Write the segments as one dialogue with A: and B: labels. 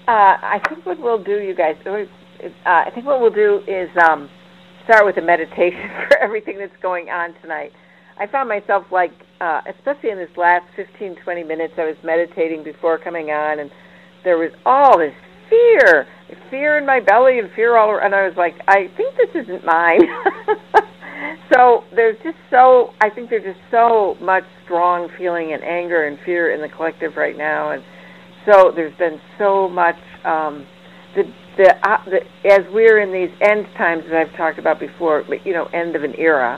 A: I think what we'll do, you guys, I think what we'll do is start with a meditation for everything that's going on tonight. I found myself especially in this last 15, 20 minutes, I was meditating before coming on, and there was all this fear in my belly and fear all around, and I was like, I think this isn't mine. So I think there's just so much strong feeling and anger and fear in the collective right now, and so there's been so much, as we're in these end times that I've talked about before, end of an era,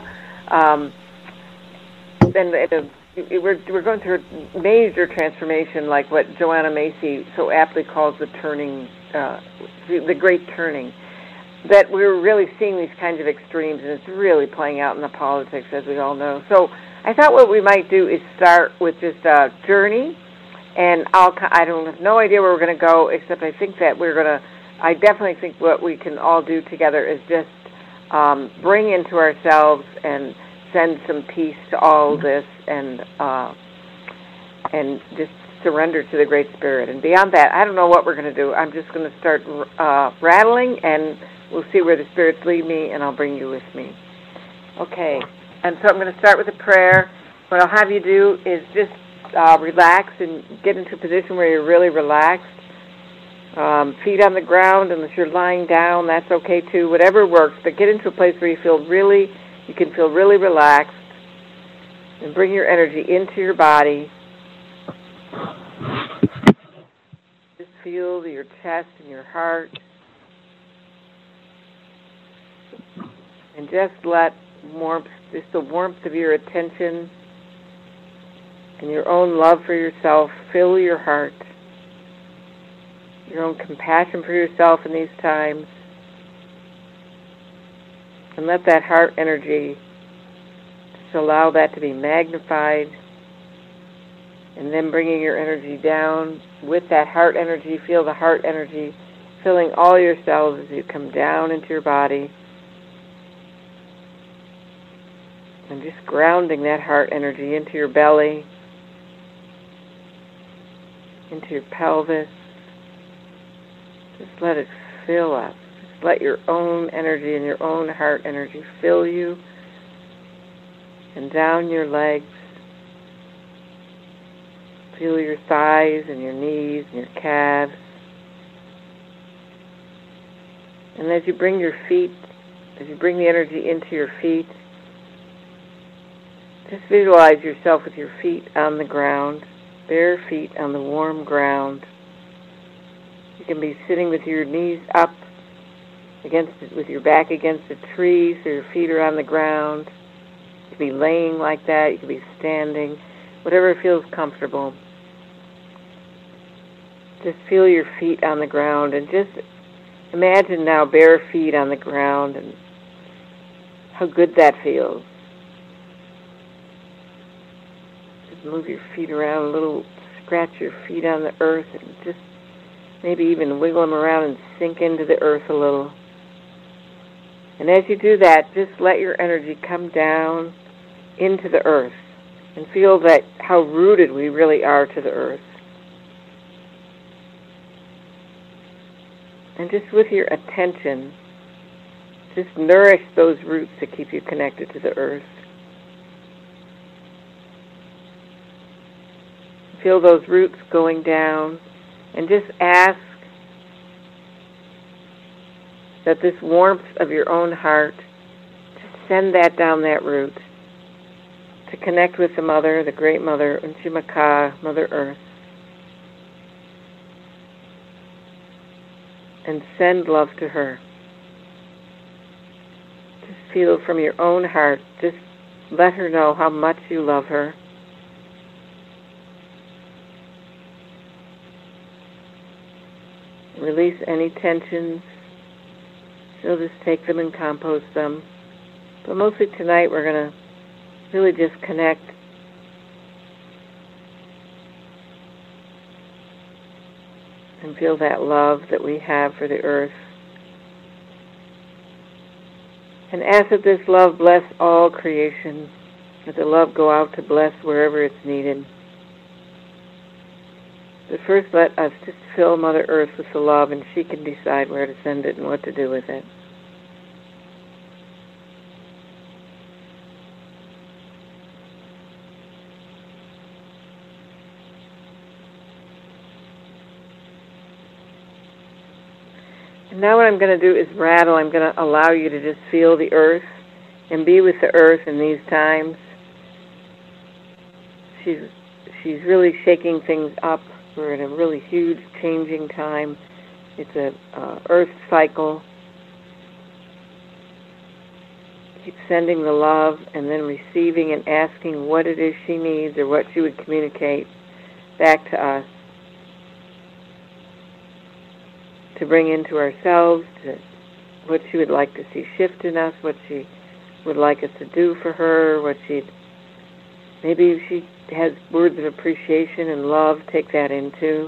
A: we're going through a major transformation, like what Joanna Macy so aptly calls the turning, the great turning, that we're really seeing these kinds of extremes, and it's really playing out in the politics, as we all know. So I thought what we might do is start with just a journey, and I don't have no idea where we're going to go, except I think that I definitely think what we can all do together is just bring into ourselves and send some peace to all this, and just surrender to the Great Spirit. And beyond that, I don't know what we're going to do. I'm just going to start rattling, and we'll see where the spirits lead me, and I'll bring you with me. Okay, and so I'm going to start with a prayer. What I'll have you do is just relax and get into a position where you're really relaxed. Feet on the ground, unless you're lying down, that's okay too. Whatever works, but get into a place where you can feel really relaxed, and bring your energy into your body. Just feel your chest and your heart, and just let the warmth of your attention and your own love for yourself fill your heart, your own compassion for yourself in these times. And let that heart energy, just allow that to be magnified. And then bringing your energy down with that heart energy, feel the heart energy filling all your cells as you come down into your body. And just grounding that heart energy into your belly, into your pelvis. Just let it fill up. Just let your own energy and your own heart energy fill you, and down your legs. Feel your thighs and your knees and your calves. And as you bring the energy into your feet, just visualize yourself with your feet on the ground, bare feet on the warm ground. You can be sitting with your knees up with your back against a tree, so your feet are on the ground. You can be laying like that. You can be standing, whatever feels comfortable. Just feel your feet on the ground, and just imagine now bare feet on the ground and how good that feels. Just move your feet around a little, scratch your feet on the earth, and just maybe even wiggle them around and sink into the earth a little. And as you do that, just let your energy come down into the earth and feel that how rooted we really are to the earth. And just with your attention, just nourish those roots that keep you connected to the earth. Feel those roots going down, and just ask that this warmth of your own heart, just send that down that root to connect with the Mother, the Great Mother, Unchimaka, Mother Earth. And send love to her. Just feel from your own heart, just let her know how much you love her. Release any tensions. She'll just take them and compost them. But mostly tonight we're going to really just connect and feel that love that we have for the earth. And ask that this love bless all creation, that the love go out to bless wherever it's needed. But first let us just fill Mother Earth with the love, and she can decide where to send it and what to do with it. And now what I'm going to do is rattle. I'm going to allow you to just feel the earth and be with the earth in these times. She's really shaking things up. We're in a really huge changing time. It's a earth cycle. Keep sending the love and then receiving and asking what it is she needs or what she would communicate back to us to bring into ourselves, to what she would like to see shift in us, what she would like us to do for her, maybe if she has words of appreciation and love, take that into.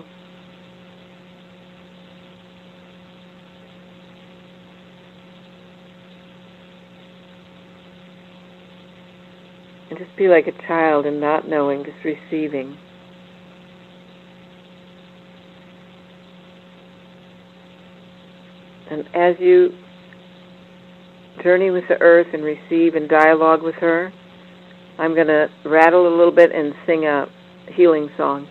A: And just be like a child and not knowing, just receiving. And as you journey with the earth and receive and dialogue with her, I'm going to rattle a little bit and sing a healing song.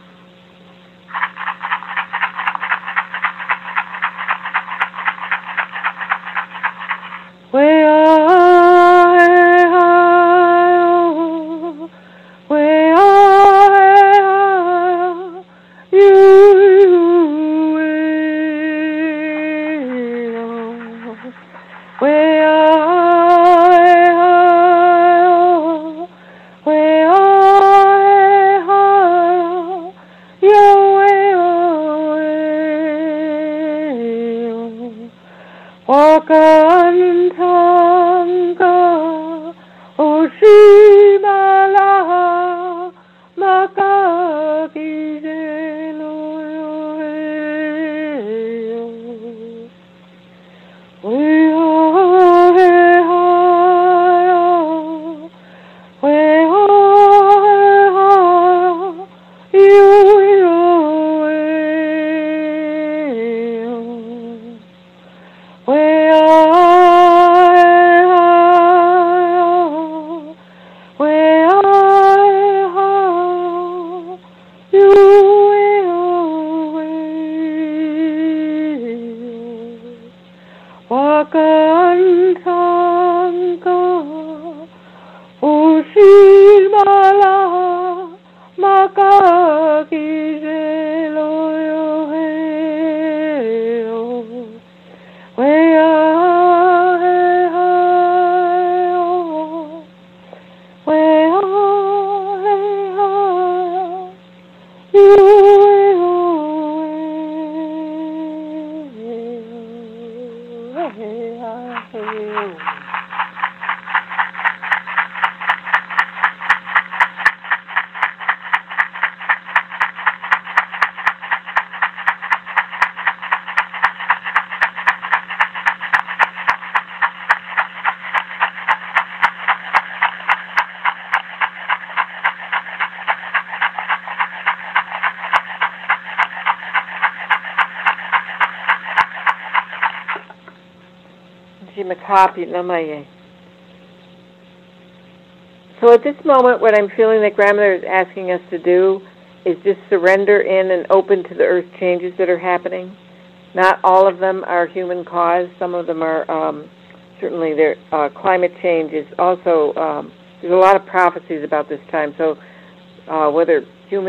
A: So at this moment, what I'm feeling that Grandmother is asking us to do is just surrender in and open to the earth changes that are happening. Not all of them are human caused. Some of them are certainly climate change is also, there's a lot of prophecies about this time. So whether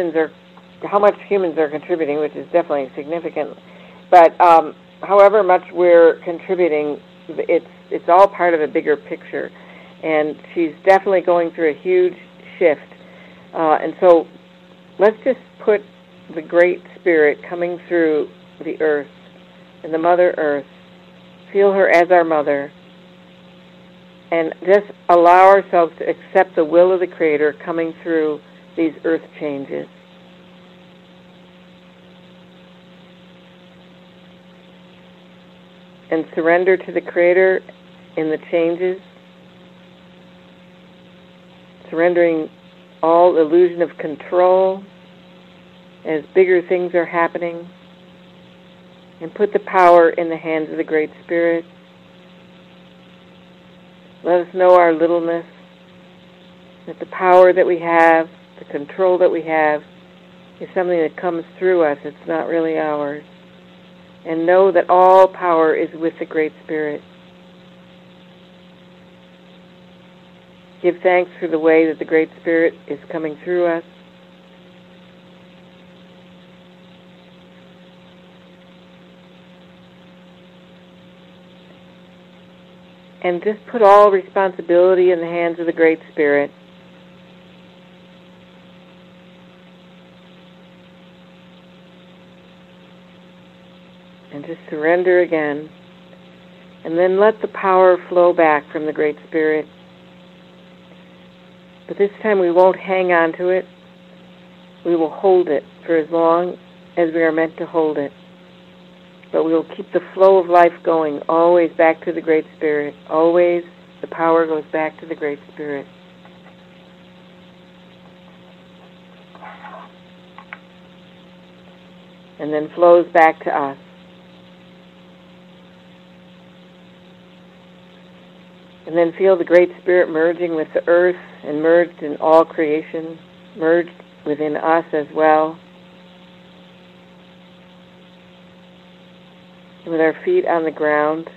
A: how much humans are contributing, which is definitely significant, but however much we're contributing, it's all part of a bigger picture. And she's definitely going through a huge shift. And so let's just put the Great Spirit coming through the earth and the Mother Earth, feel her as our mother, and just allow ourselves to accept the will of the Creator coming through these earth changes. And surrender to the Creator in the changes, surrendering all illusion of control, as bigger things are happening, and put the power in the hands of the Great Spirit. Let us know our littleness, that the power that we have, the control that we have, is something that comes through us. It's not really ours. And know that all power is with the Great Spirit. Give thanks for the way that the Great Spirit is coming through us. And just put all responsibility in the hands of the Great Spirit. And just surrender again. And then let the power flow back from the Great Spirit. But this time we won't hang on to it. We will hold it for as long as we are meant to hold it. But we will keep the flow of life going, always back to the Great Spirit. Always the power goes back to the Great Spirit. And then flows back to us. And then feel the Great Spirit merging with the earth and merged in all creation, merged within us as well. And with our feet on the ground,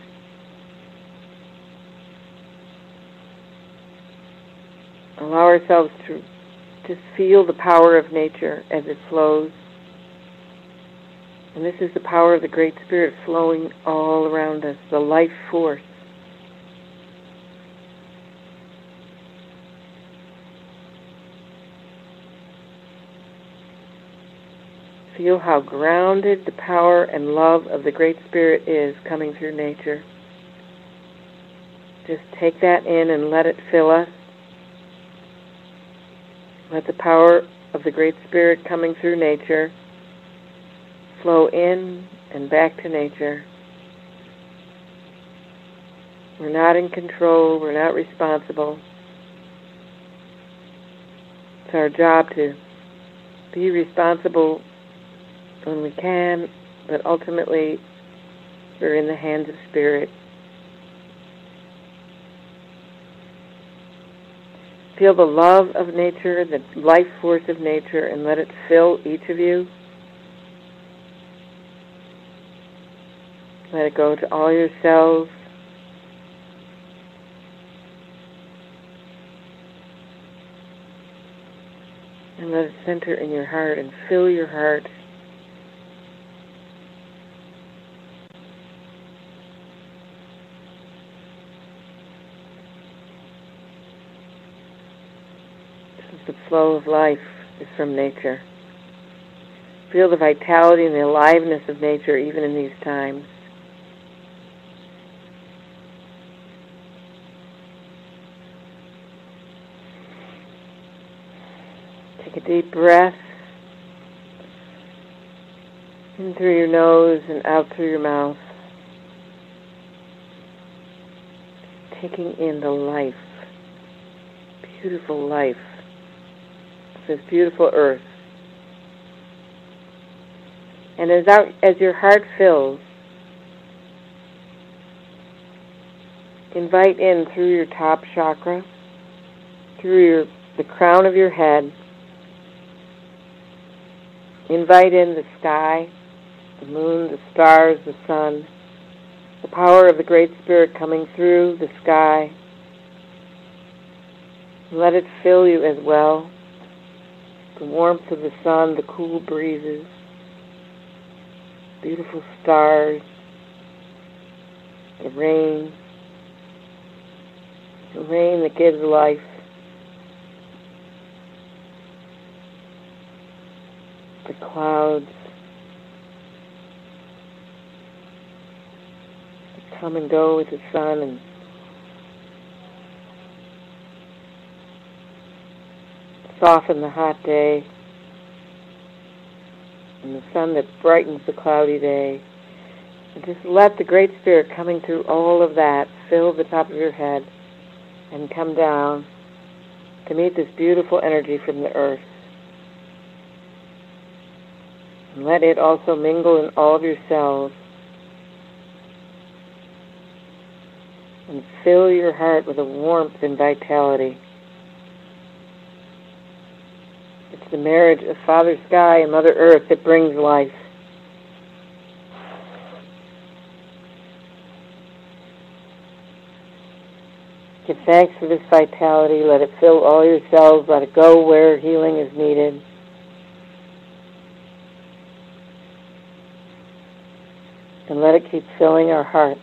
A: allow ourselves to just feel the power of nature as it flows. And this is the power of the Great Spirit flowing all around us, the life force. Feel how grounded the power and love of the Great Spirit is coming through nature. Just take that in and let it fill us. Let the power of the Great Spirit coming through nature flow in and back to nature. We're not in control. We're not responsible. It's our job to be responsible when we can, but ultimately we're in the hands of Spirit. Feel the love of nature, the life force of nature, and let it fill each of you. Let it go to all your cells. And let it center in your heart and fill your heart. The flow of life is from nature. Feel the vitality and the aliveness of nature even in these times. Take a deep breath in through your nose and out through your mouth. Taking in the life, beautiful life. This beautiful earth. And as your heart fills, invite in through your top chakra, through the crown of your head, invite in the sky, the moon, the stars, the sun, the power of the Great Spirit coming through the sky. Let it fill you as well. The warmth of the sun, the cool breezes, beautiful stars, the rain that gives life. The clouds that come and go with the sun and soften the hot day, and the sun that brightens the cloudy day. And just let the Great Spirit coming through all of that fill the top of your head and come down to meet this beautiful energy from the earth. And let it also mingle in all of your cells and fill your heart with a warmth and vitality. It's the marriage of Father Sky and Mother Earth that brings life. Give thanks for this vitality. Let it fill all your cells. Let it go where healing is needed. And let it keep filling our hearts.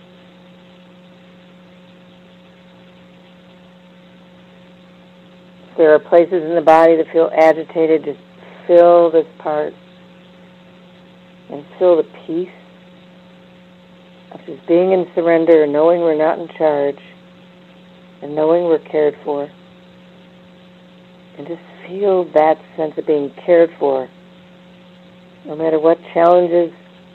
A: If there are places in the body that feel agitated, just fill this part and feel the peace of just being in surrender and knowing we're not in charge and knowing we're cared for. And just feel that sense of being cared for. No matter what challenges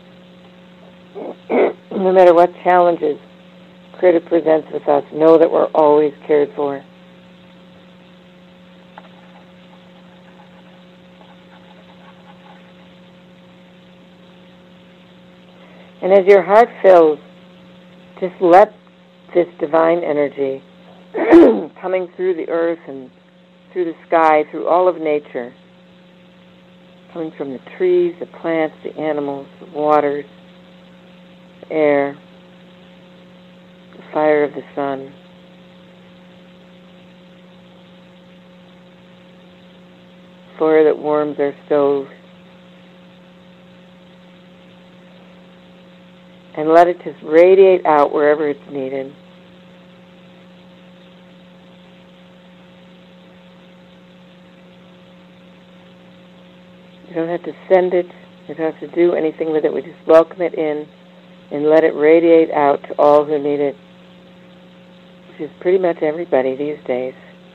A: Critter presents with us, know that we're always cared for. And as your heart fills, just let this divine energy coming through the earth and through the sky, through all of nature, coming from the trees, the plants, the animals, the waters, the air, the fire of the sun, fire that warms our stove, and let it just radiate out wherever it's needed. You don't have to send it. You don't have to do anything with it. We just welcome it in and let it radiate out to all who need it, which is pretty much everybody these days.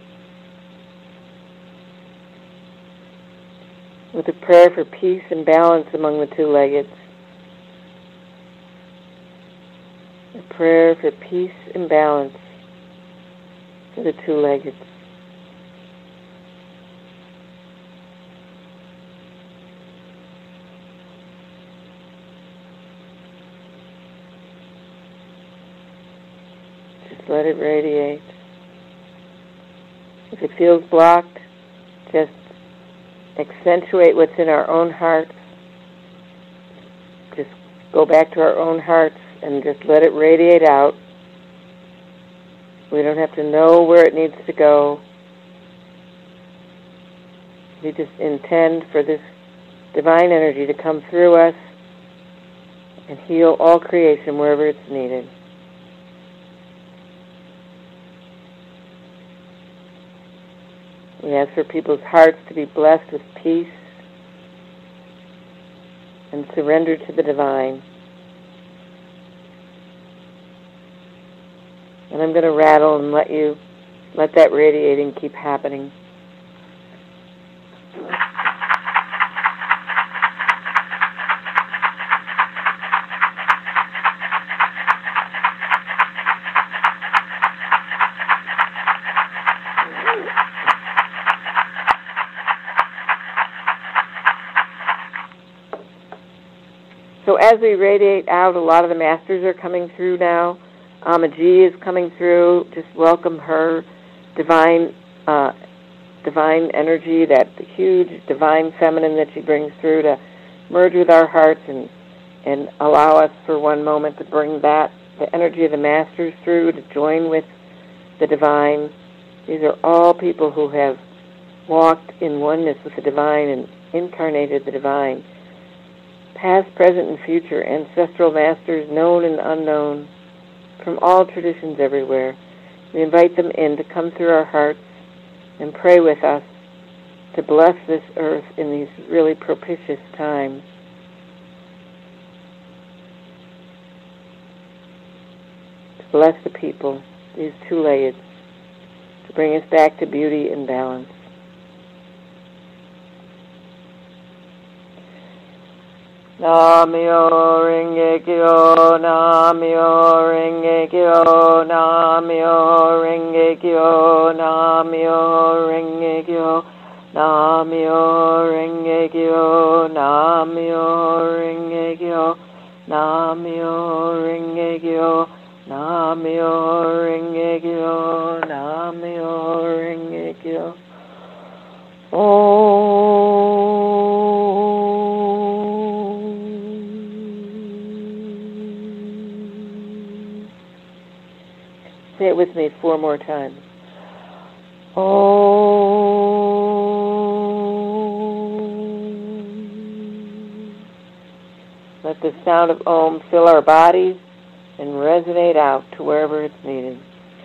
A: With a prayer for peace and balance among the two-leggeds. A prayer for peace and balance for the two-leggeds. Let it radiate. If it feels blocked, just accentuate what's in our own hearts. Just go back to our own hearts and just let it radiate out. We don't have to know where it needs to go. We just intend for this divine energy to come through us and heal all creation wherever it's needed. We ask for people's hearts to be blessed with peace and surrender to the divine. And I'm going to rattle and let that radiating keep happening. So as we radiate out, a lot of the masters are coming through now. Amaji is coming through. Just welcome her divine energy, that huge divine feminine that she brings through to merge with our hearts and allow us for one moment to bring that, the energy of the masters through, to join with the divine. These are all people who have walked in oneness with the divine and incarnated the divine. Past, present, and future ancestral masters, known and unknown, from all traditions everywhere. We invite them in to come through our hearts and pray with us to bless this earth in these really propitious times. To bless the people, these two-leggeds, to bring us back to beauty and balance. Namyo Renge Kyo, Namyo Renge Kyo, Namyo Renge Kyo, Namyo Renge Kyo, Namyo Renge Kyo, Namyo Renge Kyo, Namyo Renge Kyo, Namyo Renge Kyo, Namyo Renge Kyo. Say it with me 4 more times. Let the sound of Om fill our bodies and resonate out to wherever it's needed.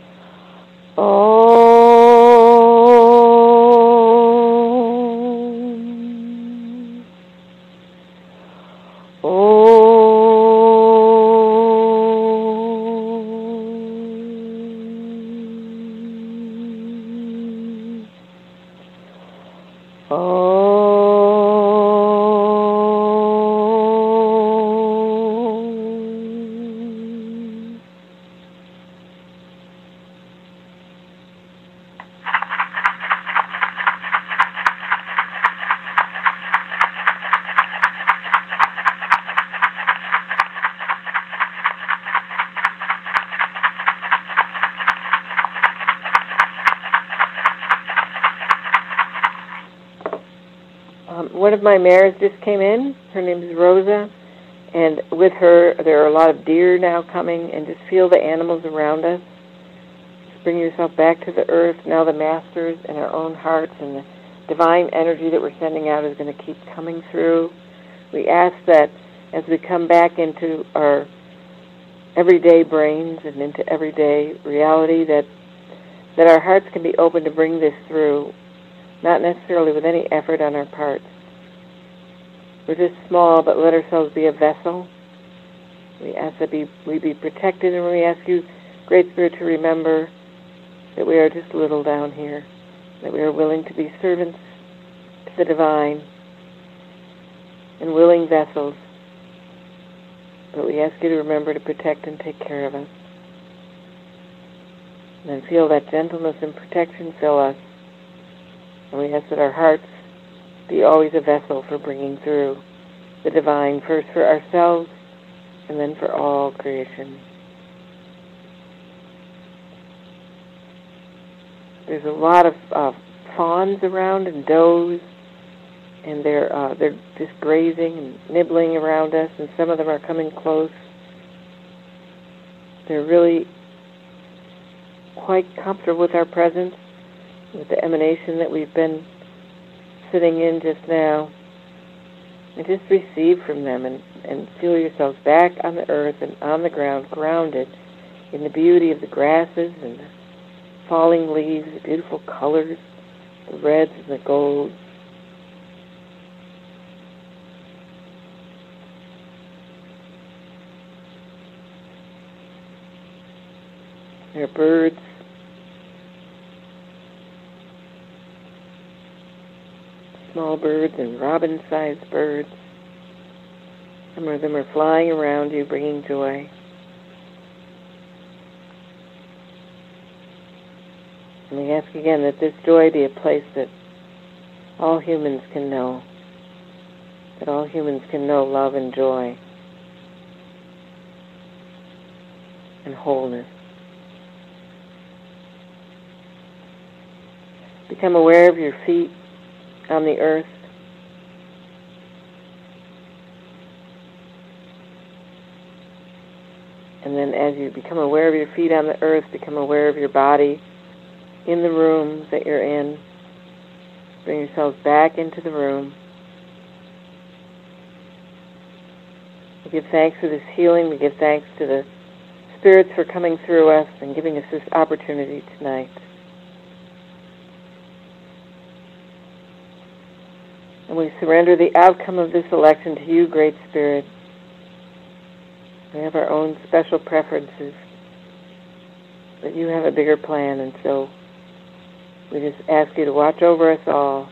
A: One of my mares just came in. Her name is Rosa, and with her there are a lot of deer now coming, and just feel the animals around us. Just bring yourself back to the earth. Now the masters in our own hearts and the divine energy that we're sending out is going to keep coming through. We ask that as we come back into our everyday brains and into everyday reality, that our hearts can be open to bring this through, not necessarily with any effort on our part. We're just small, but let ourselves be a vessel. We ask that we be protected, and we ask you, Great Spirit, to remember that we are just little down here, that we are willing to be servants to the divine and willing vessels. But we ask you to remember to protect and take care of us. And then feel that gentleness and protection fill us. And we ask that our hearts be always a vessel for bringing through the divine, first for ourselves and then for all creation. There's a lot of fawns around and does, and they're just grazing and nibbling around us, and some of them are coming close. They're really quite comfortable with our presence, with the emanation that we've been sitting in just now, and just receive from them and feel yourselves back on the earth and on the ground, grounded in the beauty of the grasses and the falling leaves, the beautiful colors, the reds and the golds. There are birds. Small birds and robin-sized birds. Some of them are flying around you, bringing joy. And we ask again that this joy be a place that all humans can know. That all humans can know love and joy and wholeness. Become aware of your feet on the earth. And then as you become aware of your feet on the earth, become aware of your body in the room that you're in. Bring yourselves back into the room. We give thanks for this healing. We give thanks to the spirits for coming through us and giving us this opportunity tonight. And we surrender the outcome of this election to you, Great Spirit. We have our own special preferences, but you have a bigger plan, and so we just ask you to watch over us all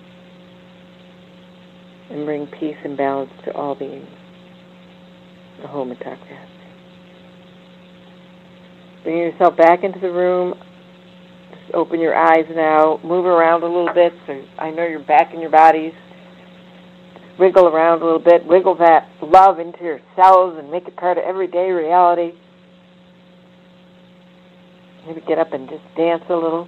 A: and bring peace and balance to all beings. Aho Mitakuye. Bring yourself back into the room, just open your eyes now, move around a little bit. So I know you're back in your bodies. Wiggle around a little bit. Wiggle that love into your cells and make it part of everyday reality. Maybe get up and just dance a little.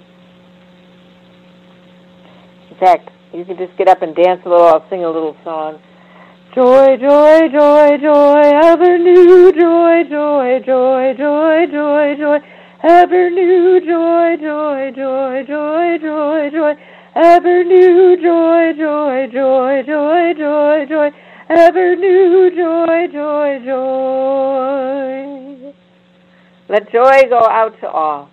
A: In fact, you can just get up and dance a little. I'll sing a little song. Joy, joy, joy, joy, ever new joy, joy, joy, joy, joy, joy, ever new joy, joy, joy, joy, joy, joy, ever new joy, joy, joy, joy, joy, joy, ever new joy, joy, joy. Let joy go out to all.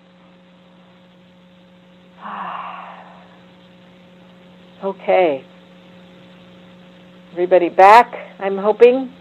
A: Okay. Everybody back, I'm hoping.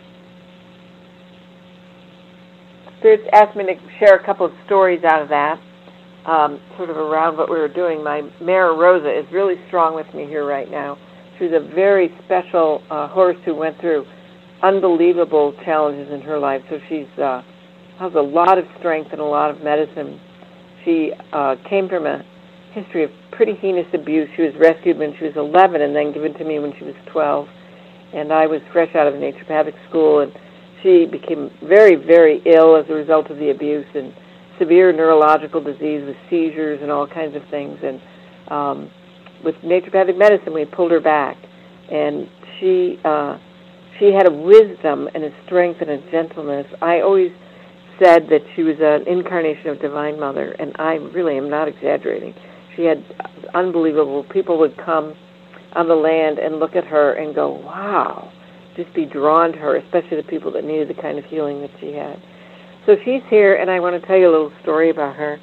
A: Spirits asked me to share a couple of stories out of that, sort of around what we were doing. My mare, Rosa, is really strong with me here right now. She's a very special horse who went through unbelievable challenges in her life. So she's has a lot of strength and a lot of medicine. She came from a history of pretty heinous abuse. She was rescued when she was 11 and then given to me when she was 12. And I was fresh out of naturopathic school, and she became very, very ill as a result of the abuse and severe neurological disease with seizures and all kinds of things. And with naturopathic medicine, we pulled her back. And she had a wisdom and a strength and a gentleness. I always said that she was an incarnation of Divine Mother, and I really am not exaggerating. She had unbelievable, people would come on the land and look at her and go, wow, just be drawn to her, especially the people that needed the kind of healing that she had. So she's here, and I want to tell you a little story about her.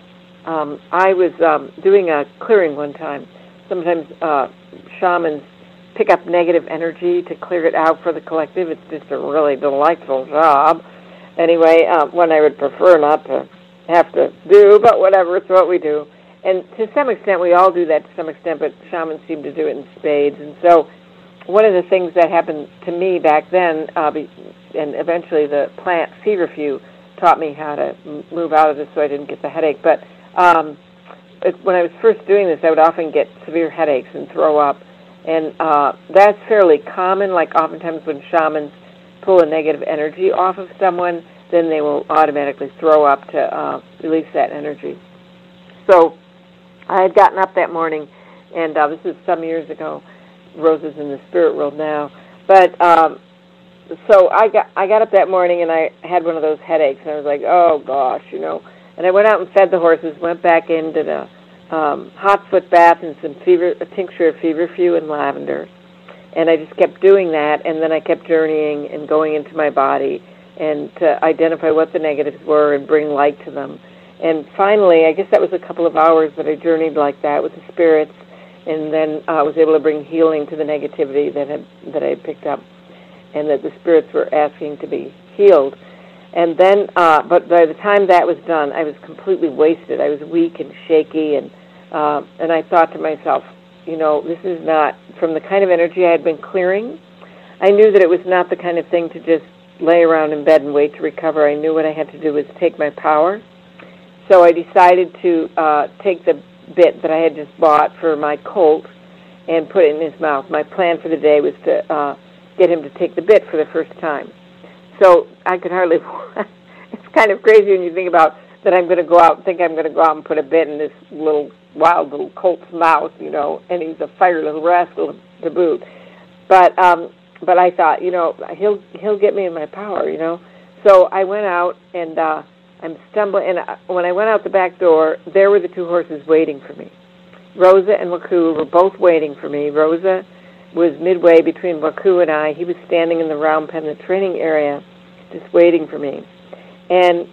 A: I was doing a clearing one time. Sometimes shamans pick up negative energy to clear it out for the collective. It's just a really delightful job. Anyway, one I would prefer not to have to do, but whatever, it's what we do. And to some extent, we all do that to some extent, but shamans seem to do it in spades. And so one of the things that happened to me back then, and eventually the plant feverfew taught me how to move out of this so I didn't get the headache. But when I was first doing this, I would often get severe headaches and throw up. And that's fairly common. Like oftentimes when shamans pull a negative energy off of someone, then they will automatically throw up to release that energy. So I had gotten up that morning, and this is some years ago. Rosa's in the spirit world now. But so I got up that morning, and I had one of those headaches, and I was like, oh, gosh, you know. And I went out and fed the horses, went back in, did a hot foot bath and a tincture of feverfew and lavender. And I just kept doing that, and then I kept journeying and going into my body and to identify what the negatives were and bring light to them. And finally, I guess that was a couple of hours that I journeyed like that with the spirits, and then I was able to bring healing to the negativity that I had picked up, and that the spirits were asking to be healed. And then, but by the time that was done, I was completely wasted. I was weak and shaky, and I thought to myself, you know, this is not, from the kind of energy I had been clearing, I knew that it was not the kind of thing to just lay around in bed and wait to recover. I knew what I had to do was take my power. So I decided to take the bit that I had just bought for my colt and put it in his mouth. My plan for the day was to get him to take the bit for the first time. So I could hardly, it's kind of crazy when you think about that I'm going to go out and put a bit in this little wild little colt's mouth, you know, and he's a fiery little rascal to boot. But I thought, you know, he'll get me in my power, you know. So I went out, and I'm stumbling, and when I went out the back door, there were the two horses waiting for me. Rosa and Waku were both waiting for me. Rosa was midway between Waku and I. He was standing in the round pen, the training area, just waiting for me. And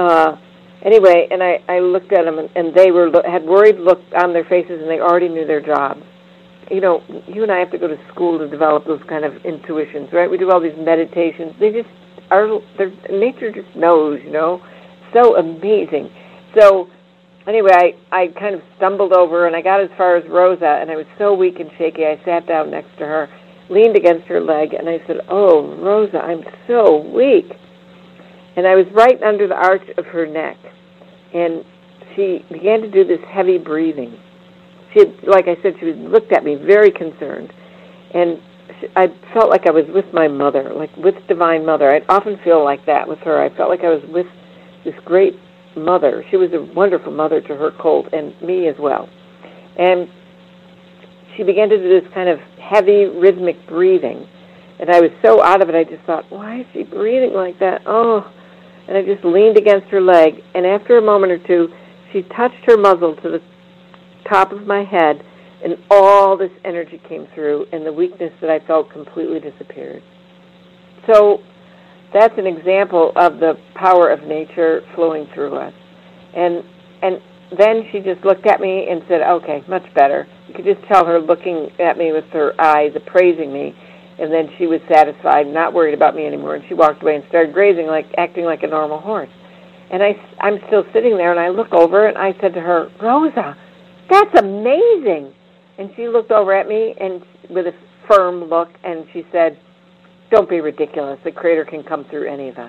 A: anyway, and I looked at them, and they had worried look on their faces, and they already knew their jobs. You know, you and I have to go to school to develop those kind of intuitions, right? We do all these meditations. They just are, nature just knows, you know. So amazing. So anyway, I kind of stumbled over, and I got as far as Rosa, and I was so weak and shaky, I sat down next to her, leaned against her leg, and I said, oh, Rosa, I'm so weak. And I was right under the arch of her neck. And she began to do this heavy breathing. She had, like I said, she looked at me very concerned, and I felt like I was with my mother, like with Divine Mother. I'd often feel like that with her. I felt like I was with this great mother. She was a wonderful mother to her colt and me as well. And she began to do this kind of heavy, rhythmic breathing. And I was so out of it, I just thought, why is she breathing like that? Oh. And I just leaned against her leg. And after a moment or two, she touched her muzzle to the top of my head, and all this energy came through, and the weakness that I felt completely disappeared. So that's an example of the power of nature flowing through us. And then she just looked at me and said, okay, much better. You could just tell her looking at me with her eyes, appraising me, and then she was satisfied, not worried about me anymore, and she walked away and started grazing, acting like a normal horse. And I'm still sitting there, and I look over, and I said to her, Rosa, that's amazing. And she looked over at me and with a firm look, and she said, don't be ridiculous. The Creator can come through any of us.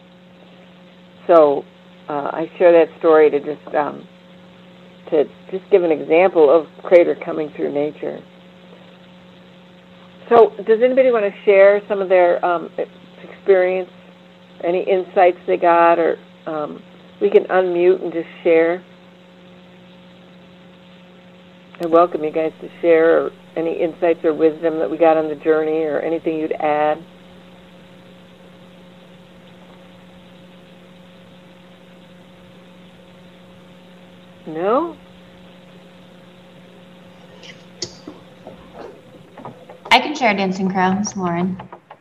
A: So I share that story to just give an example of Creator coming through nature. So does anybody want to share some of their experience, any insights they got, or we can unmute and just share? I welcome you guys to share any insights or wisdom that we got on the journey, or anything you'd add. No?
B: I can share Dancing Crows, Lauren.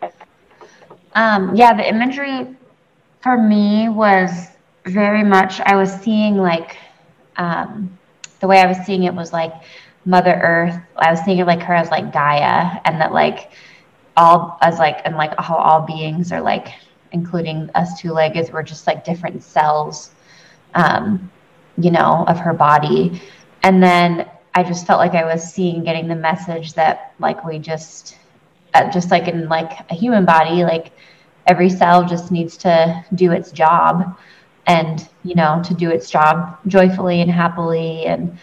B: Yeah, the imagery for me was very much, I was seeing like, the way I was seeing it was like Mother Earth. I was seeing it like her as like Gaia, and that like all as like, and like how all beings are like, including us two-leggeds, we're just like different cells, you know, of her body. And then I just felt like I was getting the message that like we just like in like a human body, like every cell just needs to do its job, and, you know, to do its job joyfully and happily, and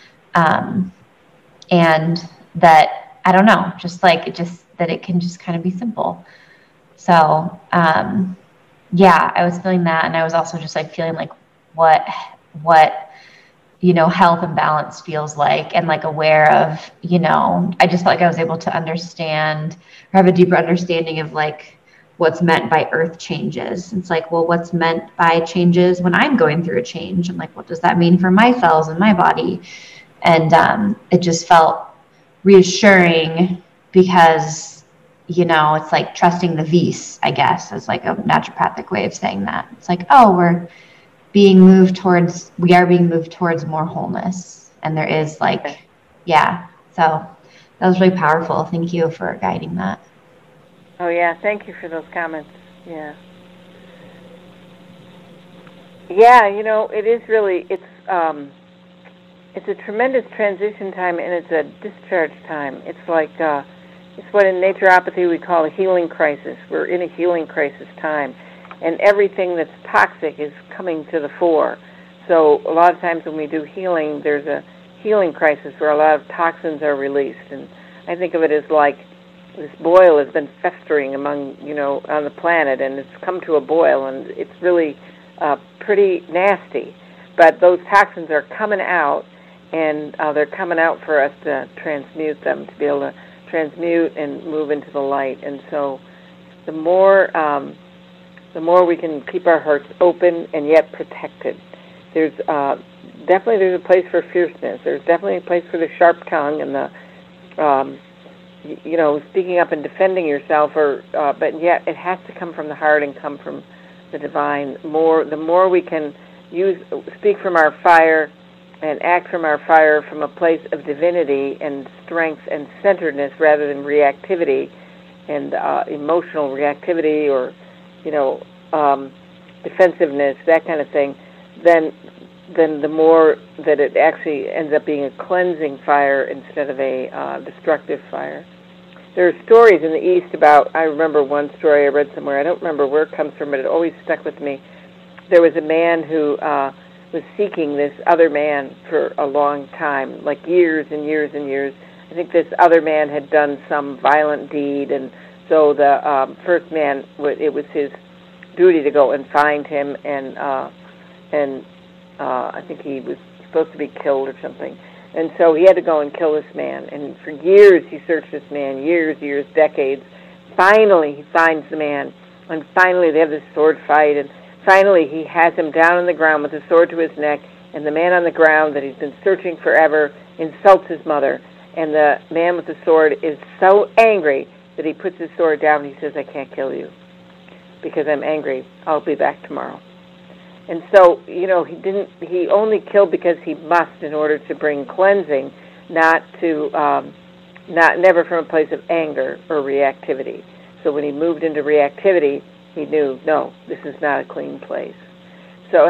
B: that, I don't know, just like that it can just kind of be simple. So, yeah, I was feeling that. And I was also just like feeling like what, you know, health and balance feels like, and like aware of, you know, I just felt like I was able to understand or have a deeper understanding of like what's meant by earth changes. It's like, well, what's meant by changes when I'm going through a change? I'm like, what does that mean for my cells and my body? And it just felt reassuring, because, you know, it's like trusting the vis, I guess, is like a naturopathic way of saying that. It's like, oh, we are being moved towards more wholeness. And there is like, yeah. So that was really powerful. Thank you for guiding that.
A: Oh, yeah. Thank you for those comments. Yeah. Yeah, you know, it is really, it's a tremendous transition time, and it's a discharge time. It's like, it's what in naturopathy we call a healing crisis. We're in a healing crisis time, and everything that's toxic is coming to the fore. So a lot of times when we do healing, there's a healing crisis where a lot of toxins are released. And I think of it as like this boil has been festering among, you know, on the planet, and it's come to a boil, and it's really pretty nasty. But those toxins are coming out, and they're coming out for us to transmute them, to be able to transmute and move into the light. And so the more we can keep our hearts open and yet protected. There's definitely a place for fierceness. There's definitely a place for the sharp tongue and the you know, speaking up and defending yourself, but yet it has to come from the heart and come from the divine. The more we can speak from our fire and act from our fire from a place of divinity and strength and centeredness rather than reactivity and emotional reactivity, or, you know, defensiveness, that kind of thing, then the more that it actually ends up being a cleansing fire instead of a destructive fire. There are stories in the East about, I remember one story I read somewhere, I don't remember where it comes from, but it always stuck with me. There was a man who was seeking this other man for a long time, like years and years and years. I think this other man had done some violent deed, and so the first man, it was his duty to go and find him, and I think he was supposed to be killed or something. And so he had to go and kill this man. And for years he searched this man, years, decades. Finally he finds the man, and finally they have this sword fight, and finally he has him down on the ground with a sword to his neck, and the man on the ground that he's been searching forever insults his mother. And the man with the sword is so angry that he puts his sword down and he says, I can't kill you because I'm angry. I'll be back tomorrow. And so, he only killed because he must in order to bring cleansing, never from a place of anger or reactivity. So when he moved into reactivity, he knew, no, this is not a clean place. So,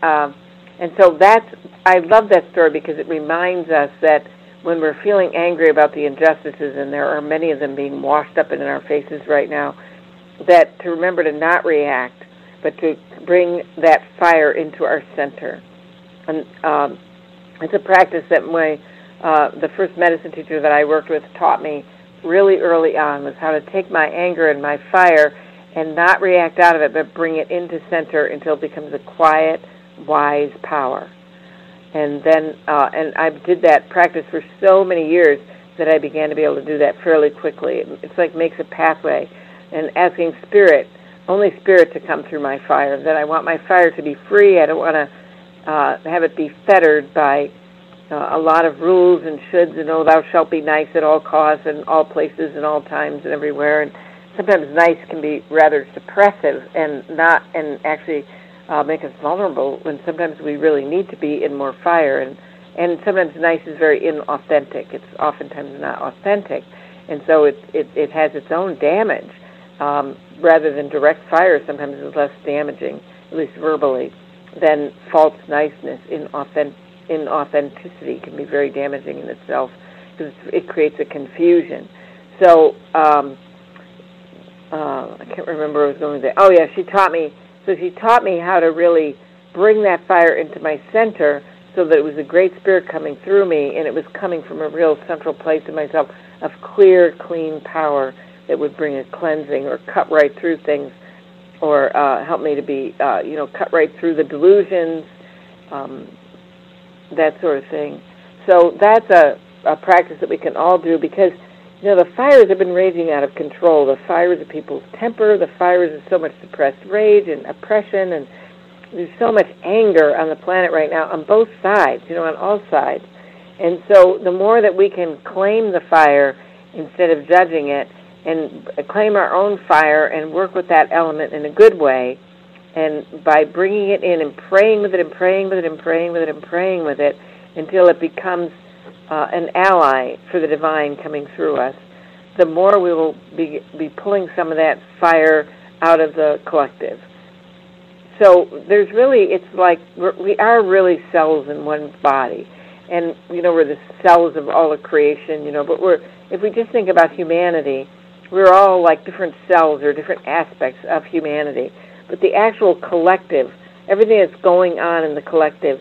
A: I love that story because it reminds us that when we're feeling angry about the injustices, and there are many of them being washed up in our faces right now, that to remember to not react, but to bring that fire into our center. And it's a practice that the first medicine teacher that I worked with taught me really early on, was how to take my anger and my fire and not react out of it, but bring it into center until it becomes a quiet, wise power. And then, and I did that practice for so many years that I began to be able to do that fairly quickly. It's like makes a pathway, and asking Spirit, only Spirit to come through my fire, that I want my fire to be free. I don't want to have it be fettered by a lot of rules and shoulds and, thou shalt be nice at all costs and all places and all times and everywhere. And sometimes nice can be rather suppressive and actually make us vulnerable when sometimes we really need to be in more fire. And sometimes nice is very inauthentic. It's oftentimes not authentic. And so it has its own damage. Rather than direct fire, sometimes it's less damaging, at least verbally, than false niceness. Inauthenticity can be very damaging in itself because it creates a confusion. So I can't remember what I was going to say. Oh, yeah, she taught me how to really bring that fire into my center so that it was a great Spirit coming through me, and it was coming from a real central place in myself of clear, clean power that would bring a cleansing or cut right through things, or help me to be, cut right through the delusions, that sort of thing. So that's a practice that we can all do because, the fires have been raging out of control. The fires of people's temper, the fires of so much suppressed rage and oppression, and there's so much anger on the planet right now on both sides, on all sides. And so the more that we can claim the fire instead of judging it, and claim our own fire and work with that element in a good way, and by bringing it in and praying with it and praying with it and praying with it and praying with it until it becomes an ally for the divine coming through us, the more we will be pulling some of that fire out of the collective. So there's really, it's like we are really cells in one body. And, we're the cells of all of creation, but if we just think about humanity, we're all like different cells or different aspects of humanity. But the actual collective, everything that's going on in the collective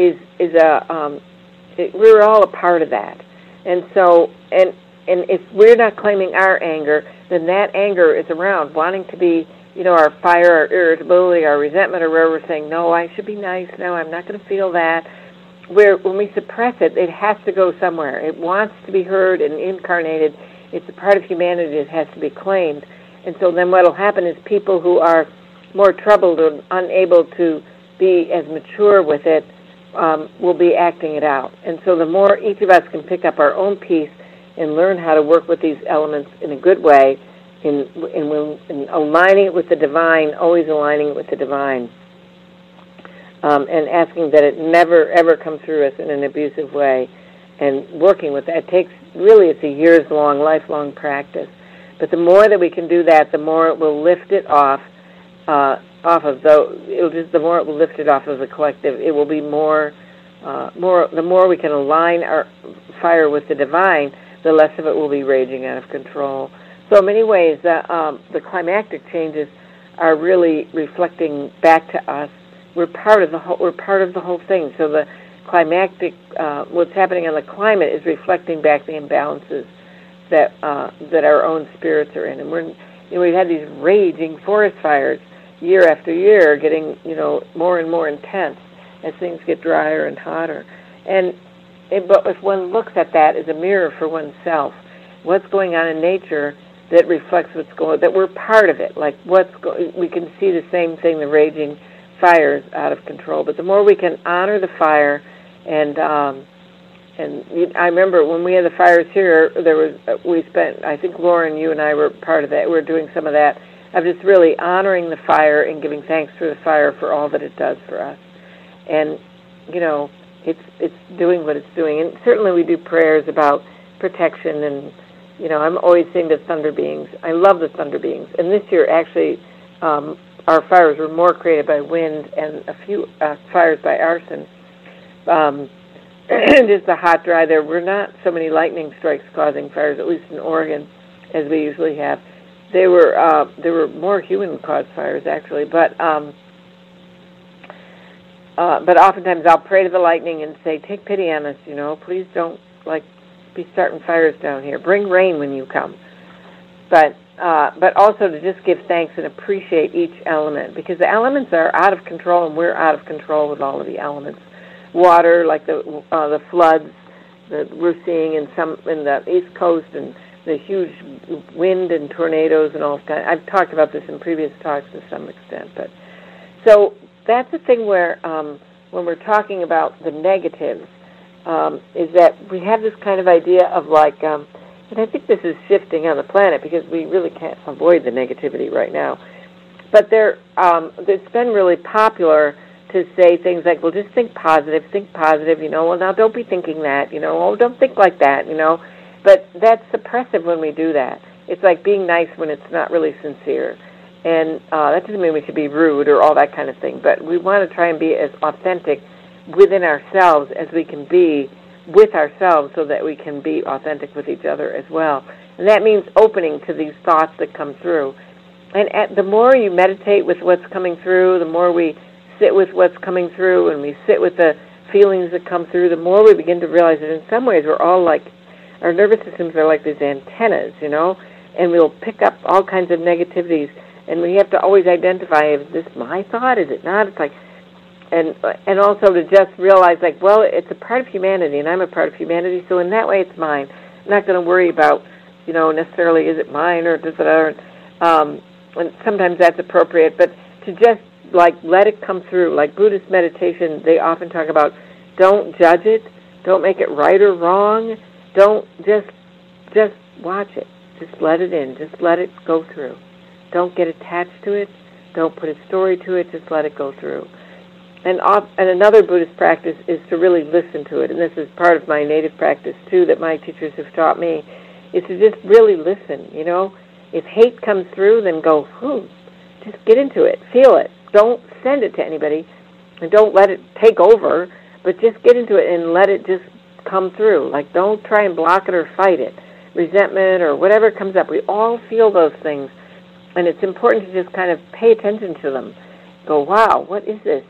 A: we're all a part of that. And so, and if we're not claiming our anger, then that anger is around, wanting to be, our fire, our irritability, our resentment, or where we're saying, no, I should be nice, no, I'm not going to feel that. When we suppress it, it has to go somewhere. It wants to be heard and incarnated. It's a part of humanity that has to be claimed. And so then what will happen is people who are more troubled or unable to be as mature with it will be acting it out. And so the more each of us can pick up our own piece and learn how to work with these elements in a good way, in aligning it with the divine, always aligning it with the divine, and asking that it never, ever come through us in an abusive way, and working with that. It's a years-long, lifelong practice. But the more that we can do that, the more it will lift it the more it will lift it off of the collective. It will be the more we can align our fire with the divine, the less of it will be raging out of control. So in many ways, the climactic changes are really reflecting back to us we're part of the whole. We're part of the whole thing. So the climactic, what's happening on the climate is reflecting back the imbalances that our own spirits are in, and we've had these raging forest fires year after year, getting more and more intense as things get drier and hotter. But if one looks at that as a mirror for oneself, what's going on in nature that reflects what's going, that we're part of it. Like we can see the same thing, the raging fires out of control. But the more we can honor the fire, and I remember when we had the fires here, I think Lauren, you and I were part of that. We were doing some of that, of just really honoring the fire and giving thanks for the fire for all that it does for us. And it's doing what it's doing. And certainly we do prayers about protection, and I'm always saying the thunder beings. I love the thunder beings. And this year, actually, our fires were more created by wind and a few fires by arson. Just the hot, dry. There were not so many lightning strikes causing fires, at least in Oregon, as we usually have. There were more human-caused fires, actually, but oftentimes I'll pray to the lightning and say, take pity on us, please don't be starting fires down here. Bring rain when you come. But also to just give thanks and appreciate each element, because the elements are out of control, and we're out of control with all of the elements. Water, like the floods that we're seeing in the East Coast, and the huge wind and tornadoes and all that. I've talked about this in previous talks to some extent, but so that's the thing where when we're talking about the negatives, is that we have this kind of idea of and I think this is shifting on the planet because we really can't avoid the negativity right now. But it's been really popular to say things like, well, just think positive, well, now don't be thinking that, oh, don't think like that, But that's suppressive when we do that. It's like being nice when it's not really sincere. And that doesn't mean we should be rude or all that kind of thing, but we want to try and be as authentic within ourselves as we can be with ourselves so that we can be authentic with each other as well. And that means opening to these thoughts that come through. And the more you meditate with what's coming through, the more we sit with what's coming through and we sit with the feelings that come through, the more we begin to realize that in some ways we're all our nervous systems are like these antennas, and we'll pick up all kinds of negativities, and we have to always identify, is this my thought, is it not? It's and also to just realize, well, it's a part of humanity, and I'm a part of humanity, so in that way it's mine. I'm not going to worry about, necessarily is it mine or does it, and sometimes that's appropriate, but to just, let it come through. Like Buddhist meditation, they often talk about don't judge it, don't make it right or wrong, don't just watch it. Just let it in. Just let it go through. Don't get attached to it. Don't put a story to it. Just let it go through. And another Buddhist practice is to really listen to it. And this is part of my native practice, too, that my teachers have taught me, is to just really listen, If hate comes through, then go, just get into it. Feel it. Don't send it to anybody. And don't let it take over, but just get into it and let it just come through. Don't try and block it or fight it. Resentment or whatever comes up. We all feel those things. And it's important to just kind of pay attention to them. Go, wow, what is this,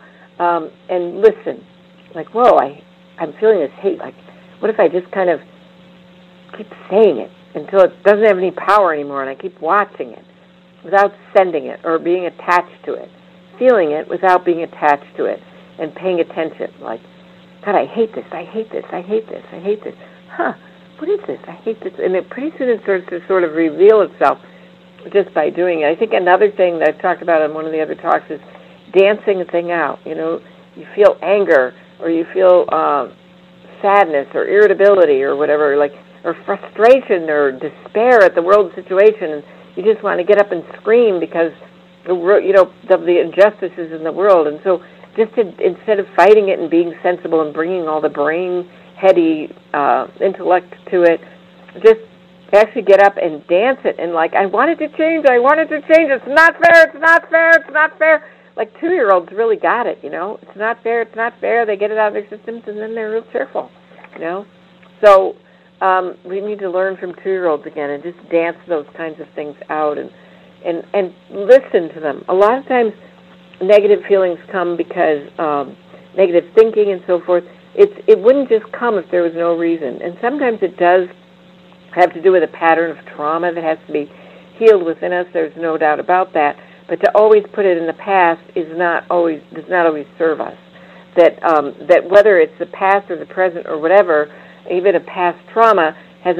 A: and listen. Whoa, I'm feeling this hate. What if I just kind of keep saying it until it doesn't have any power anymore, and I keep watching it without sending it or being attached to it, feeling it without being attached to it, and paying attention. God, I hate this, I hate this, I hate this, I hate this. What is this? I hate this. And pretty soon it starts to sort of reveal itself just by doing it. I think another thing that I've talked about in one of the other talks is dancing a thing out. You feel anger, or you feel sadness or irritability or whatever, or frustration or despair at the world situation, and you just want to get up and scream because of the injustices in the world. And so just instead of fighting it and being sensible and bringing all the brain-heady intellect to it, just actually get up and dance it and I want it to change, it's not fair. 2-year-olds really got it, it's not fair, they get it out of their systems and then they're real cheerful, So we need to learn from 2-year-olds again and just dance those kinds of things out and listen to them. A lot of times negative feelings come because negative thinking and so forth. It wouldn't just come if there was no reason. And sometimes it does have to do with a pattern of trauma that has to be healed within us. There's no doubt about that. But to always put it in the past does not always serve us. That whether it's the past or the present or whatever, even a past trauma has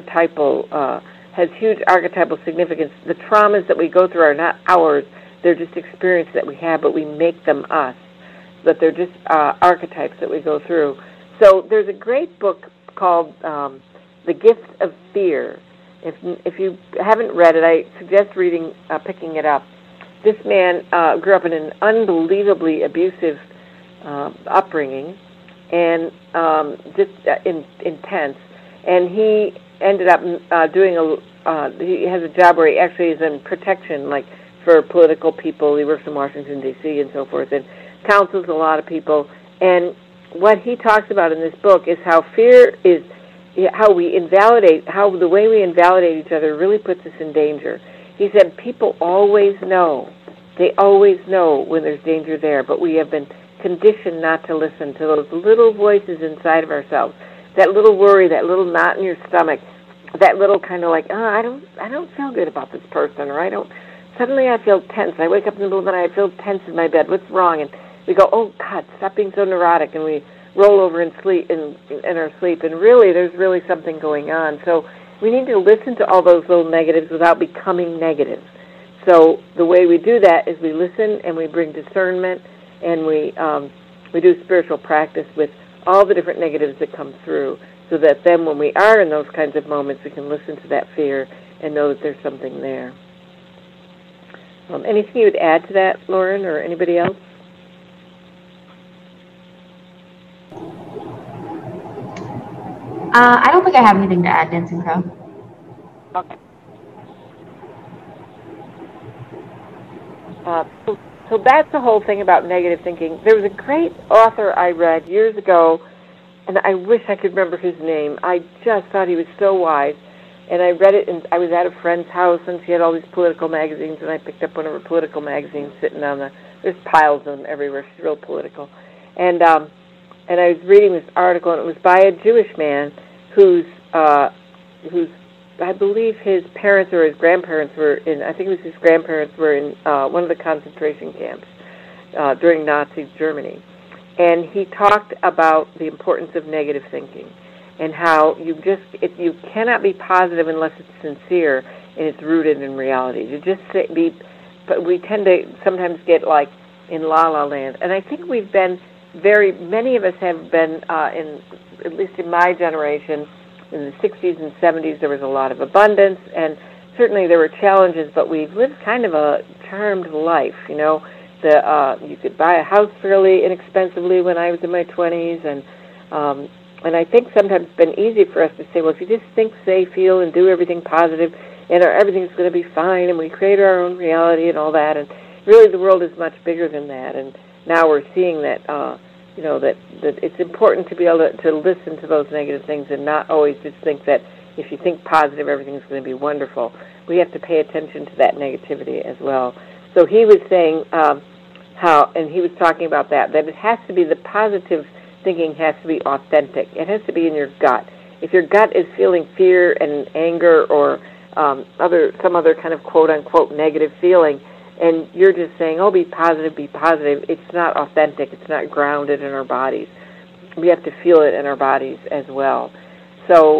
A: huge archetypal significance. The traumas that we go through are not ours; they're just experiences that we have, but we make them us. But they're just archetypes that we go through. So there's a great book called The Gift of Fear. If you haven't read it, I suggest picking it up. This man grew up in an unbelievably abusive upbringing and just intense. And he ended up he has a job where he actually is in protection, like for political people. He works in Washington, D.C. and so forth, and counsels a lot of people. And what he talks about in this book is how fear is, how the way we invalidate each other really puts us in danger. He said people always know. They always know when there's danger there, but we have been conditioned not to listen to those little voices inside of ourselves, that little worry, that little knot in your stomach, that little kind of like, I don't feel good about this person, or suddenly I feel tense. I wake up in the middle of the night, I feel tense in my bed. What's wrong? And we go, oh, God, stop being so neurotic, and we roll over and sleep in our sleep, and really, there's really something going on. So we need to listen to all those little negatives without becoming negative. So the way we do that is we listen and we bring discernment, and we do spiritual practice with all the different negatives that come through, so that then when we are in those kinds of moments, we can listen to that fear and know that there's something there. Anything you would add to that, Lauren, or anybody else?
B: I don't think I have anything to add, Dancing Crow.
A: Okay. So that's the whole thing about negative thinking. There was a great author I read years ago, and I wish I could remember his name. I just thought he was so wise. And I read it, and I was at a friend's house, and she had all these political magazines, and I picked up one of her political magazines sitting there's piles of them everywhere. She's real political. And I was reading this article, and it was by a Jewish man whose I believe his parents or his grandparents were in one of the concentration camps during Nazi Germany. And he talked about the importance of negative thinking and how you cannot be positive unless it's sincere and it's rooted in reality. But we tend to sometimes get like in la-la land. And I think many of us have been, at least in my generation, in the 60s and 70s, there was a lot of abundance, and certainly there were challenges, but we've lived kind of a charmed life, you could buy a house fairly inexpensively when I was in my 20s, and I think sometimes it's been easy for us to say, well, if you just think, say, feel, and do everything positive, and everything's going to be fine, and we create our own reality and all that, and really the world is much bigger than that, and now we're seeing that that it's important to be able to listen to those negative things and not always just think that if you think positive, everything's going to be wonderful. We have to pay attention to that negativity as well. So he was saying and he was talking about that it has to be, the positive thinking has to be authentic. It has to be in your gut. If your gut is feeling fear and anger or some other kind of quote-unquote negative feeling, and you're just saying, oh, be positive, it's not authentic. It's not grounded in our bodies. We have to feel it in our bodies as well. So,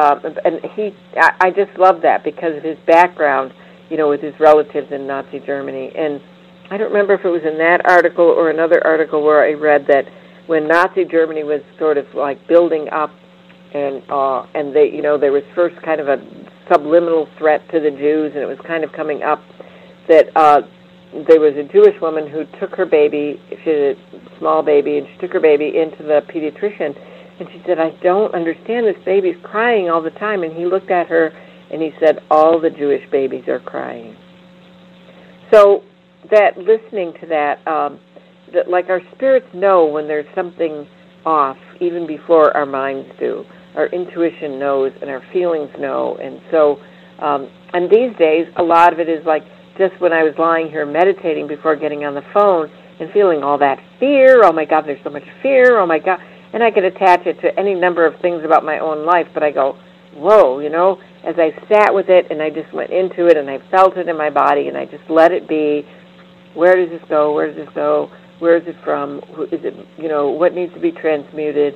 A: I just love that because of his background, with his relatives in Nazi Germany. And I don't remember if it was in that article or another article where I read that when Nazi Germany was sort of like building up and they, there was first kind of a subliminal threat to the Jews, and it was kind of coming up, that there was a Jewish woman who took her baby, she had a small baby, and she took her baby into the pediatrician, and she said, I don't understand, this baby's crying all the time. And he looked at her and he said, all the Jewish babies are crying. So that listening to that, that like our spirits know when there's something off, even before our minds do. Our intuition knows and our feelings know. And so, and these days, a lot of it is like just when I was lying here meditating before getting on the phone and feeling all that fear, oh my God, there's so much fear, oh my God, and I could attach it to any number of things about my own life, but I go, whoa, as I sat with it and I just went into it and I felt it in my body and I just let it be. Where does this go? Where does this go? Where is it from? Who is it? What needs to be transmuted?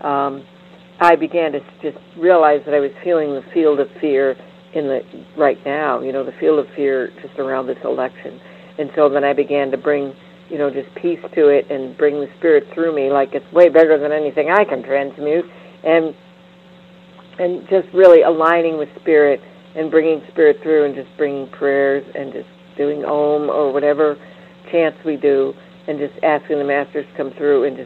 A: I began to just realize that I was feeling the field of fear right now, the field of fear just around this election. And so then I began to bring, just peace to it and bring the Spirit through me like it's way bigger than anything I can transmute. And just really aligning with Spirit and bringing Spirit through and just bringing prayers and just doing Om or whatever chants we do and just asking the Masters to come through and just,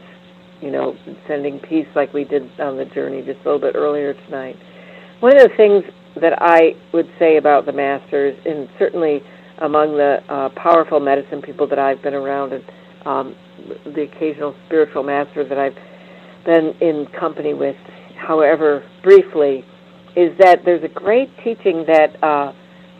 A: sending peace like we did on the journey just a little bit earlier tonight. One of the things that I would say about the Masters, and certainly among the powerful medicine people that I've been around and the occasional spiritual master that I've been in company with, however briefly, is that there's a great teaching that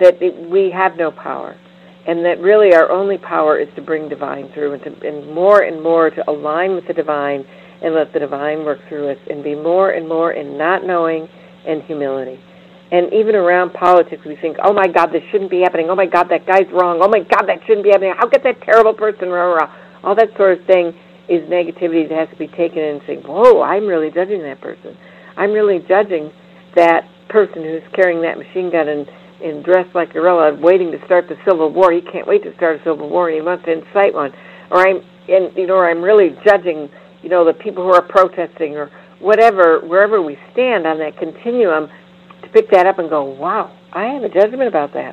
A: we have no power, and that really our only power is to bring divine through and more to align with the divine and let the divine work through us and be more and more in not knowing and humility. And even around politics, we think, oh my God, this shouldn't be happening. Oh my God, that guy's wrong. Oh my God, that shouldn't be happening. How could that terrible person, rah, rah, rah. All that sort of thing is negativity that has to be taken in and saying, whoa, I'm really judging that person. I'm really judging that person who's carrying that machine gun and dressed like a gorilla, waiting to start the Civil War. He can't wait to start a Civil War, and he wants to incite one. Or I'm really judging, the people who are protesting or whatever, wherever we stand on that continuum, to pick that up and go, wow, I have a judgment about that.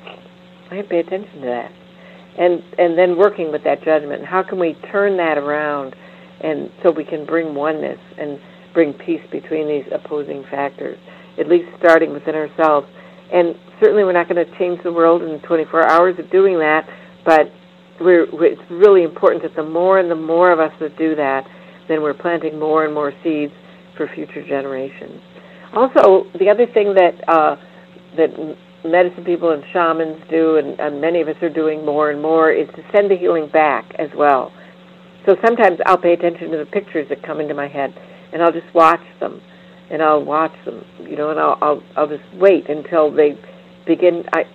A: I have to pay attention to that. And then working with that judgment. And how can we turn that around and so we can bring oneness and bring peace between these opposing factors, at least starting within ourselves. And certainly we're not going to change the world in 24 hours of doing that, but it's really important that the more and the more of us that do that, then we're planting more and more seeds for future generations. Also, the other thing that medicine people and shamans do, and many of us are doing more and more, is to send the healing back as well. So sometimes I'll pay attention to the pictures that come into my head, and I'll just watch them, and I'll watch them, and I'll just wait until they begin, I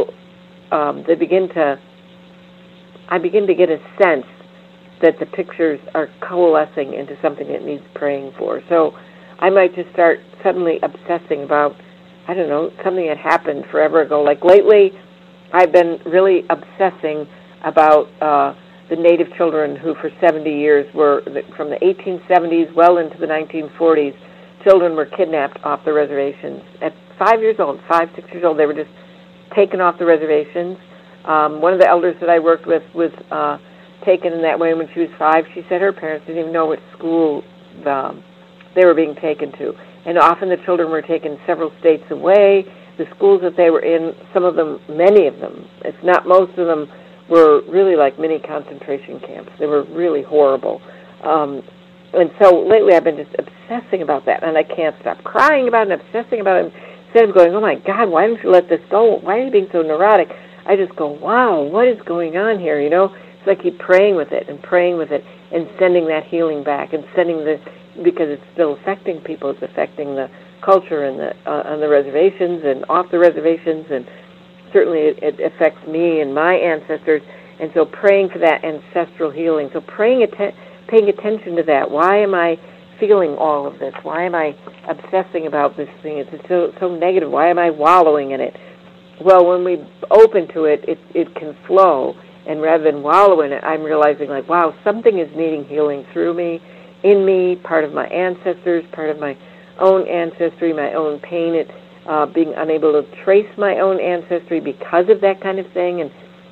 A: begin to get a sense that the pictures are coalescing into something that needs praying for. So I might just start suddenly obsessing about, something that happened forever ago. Like lately, I've been really obsessing about the Native children who for 70 years were, from the 1870s well into the 1940s, children were kidnapped off the reservations. At 5 years old, 5, 6 years old, they were just taken off the reservations. One of the elders that I worked with was taken in that way when she was 5. She said her parents didn't even know what school they were being taken to. And often the children were taken several states away. The schools that they were in, some of them, many of them, if not most of them, were really like mini concentration camps. They were really horrible. And so lately I've been just obsessing about that, and I can't stop crying about it and obsessing about it. Instead of going, oh my God, why don't you let this go? Why are you being so neurotic? I just go, wow, what is going on here, So I keep praying with it and sending that healing back and sending because it's still affecting people. It's affecting the culture and on the reservations and off the reservations, and certainly it affects me and my ancestors. And so praying for that ancestral healing. So paying attention to that. Why am I feeling all of this? Why am I obsessing about this thing? It's so negative. Why am I wallowing in it? Well, when we open to it, it can flow. And rather than wallow in it, I'm realizing like, wow, something is needing healing through me, in me, part of my ancestors, part of my own ancestry, my own pain, being unable to trace my own ancestry because of that kind of thing.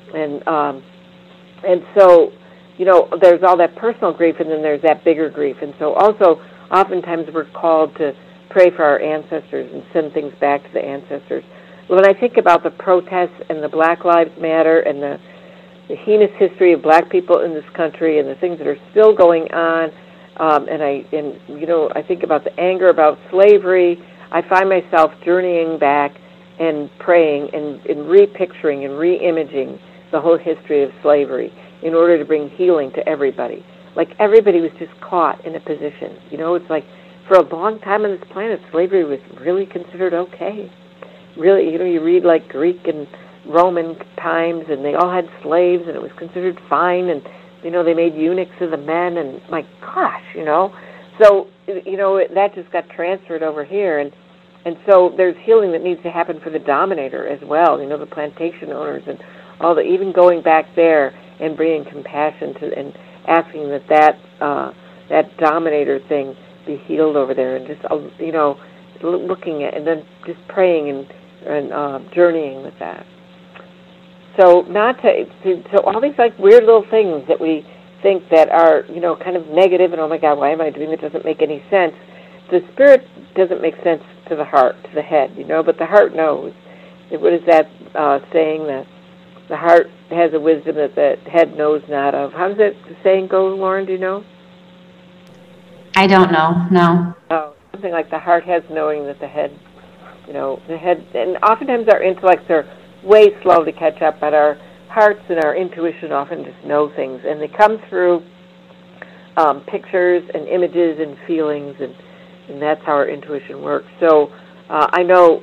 A: And so, there's all that personal grief, and then there's that bigger grief. And so also, oftentimes we're called to pray for our ancestors and send things back to the ancestors. When I think about the protests and the Black Lives Matter and the heinous history of black people in this country and the things that are still going on, and I think about the anger about slavery, I find myself journeying back and praying and repicturing and re-imaging the whole history of slavery in order to bring healing to everybody. Like everybody was just caught in a position. It's like for a long time on this planet, slavery was really considered okay. Really, you read like Greek and Roman times, and they all had slaves, and it was considered fine, and, they made eunuchs of the men, and my gosh, So, that just got transferred over here, and so there's healing that needs to happen for the dominator as well, the plantation owners, and all the, even going back there and bringing compassion to, and asking that dominator thing be healed over there, and just, looking at, and then just praying and journeying with that. So so all these like weird little things that we think that are, kind of negative, and oh my God, why am I doing it? Doesn't make any sense. The spirit doesn't make sense to the heart, to the head, but the heart knows. What is that saying, that the heart has a wisdom that the head knows not of? How does that saying go, Lauren? Do you know?
B: I don't know. No.
A: Oh, something like the heart has knowing that the head, the head, and oftentimes our intellects are way slow to catch up, but our hearts and our intuition often just know things, and they come through pictures and images and feelings, and that's how our intuition works. So I know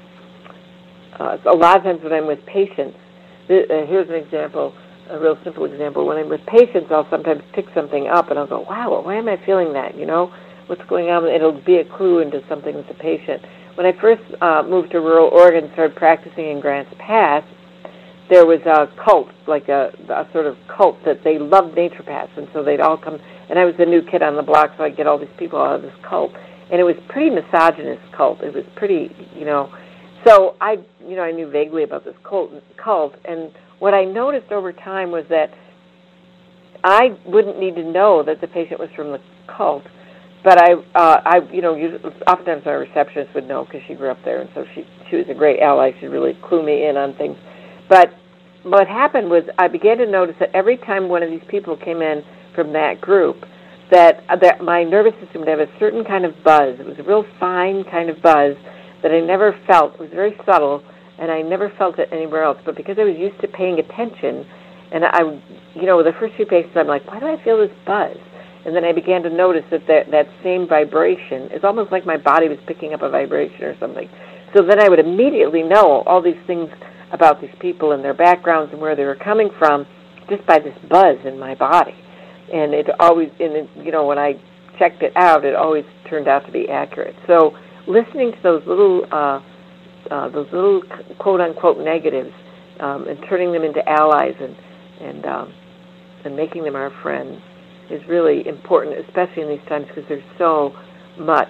A: a lot of times when I'm with patients, here's an example, a real simple example. When I'm with patients, I'll sometimes pick something up, and I'll go, wow, why am I feeling that? What's going on? It'll be a clue into something with the patient. When I first moved to rural Oregon and started practicing in Grants Pass, there was a cult, like a sort of cult that they loved naturopaths, and so they'd all come, and I was the new kid on the block, so I'd get all these people out of this cult, and it was pretty misogynist cult. It was pretty, so I knew vaguely about this cult, and what I noticed over time was that I wouldn't need to know that the patient was from the cult, but usually, oftentimes my receptionist would know because she grew up there, and so she was a great ally. She'd really clue me in on things. But what happened was I began to notice that every time one of these people came in from that group, that my nervous system would have a certain kind of buzz. It was a real fine kind of buzz that I never felt. It was very subtle, and I never felt it anywhere else. But because I was used to paying attention, and the first few patients, I'm like, why do I feel this buzz? And then I began to notice that same vibration is almost like my body was picking up a vibration or something. So then I would immediately know all these things about these people and their backgrounds and where they were coming from just by this buzz in my body. And it always, when I checked it out, it always turned out to be accurate. So listening to those little quote-unquote negatives and turning them into allies and making them our friends is really important, especially in these times because there's so much.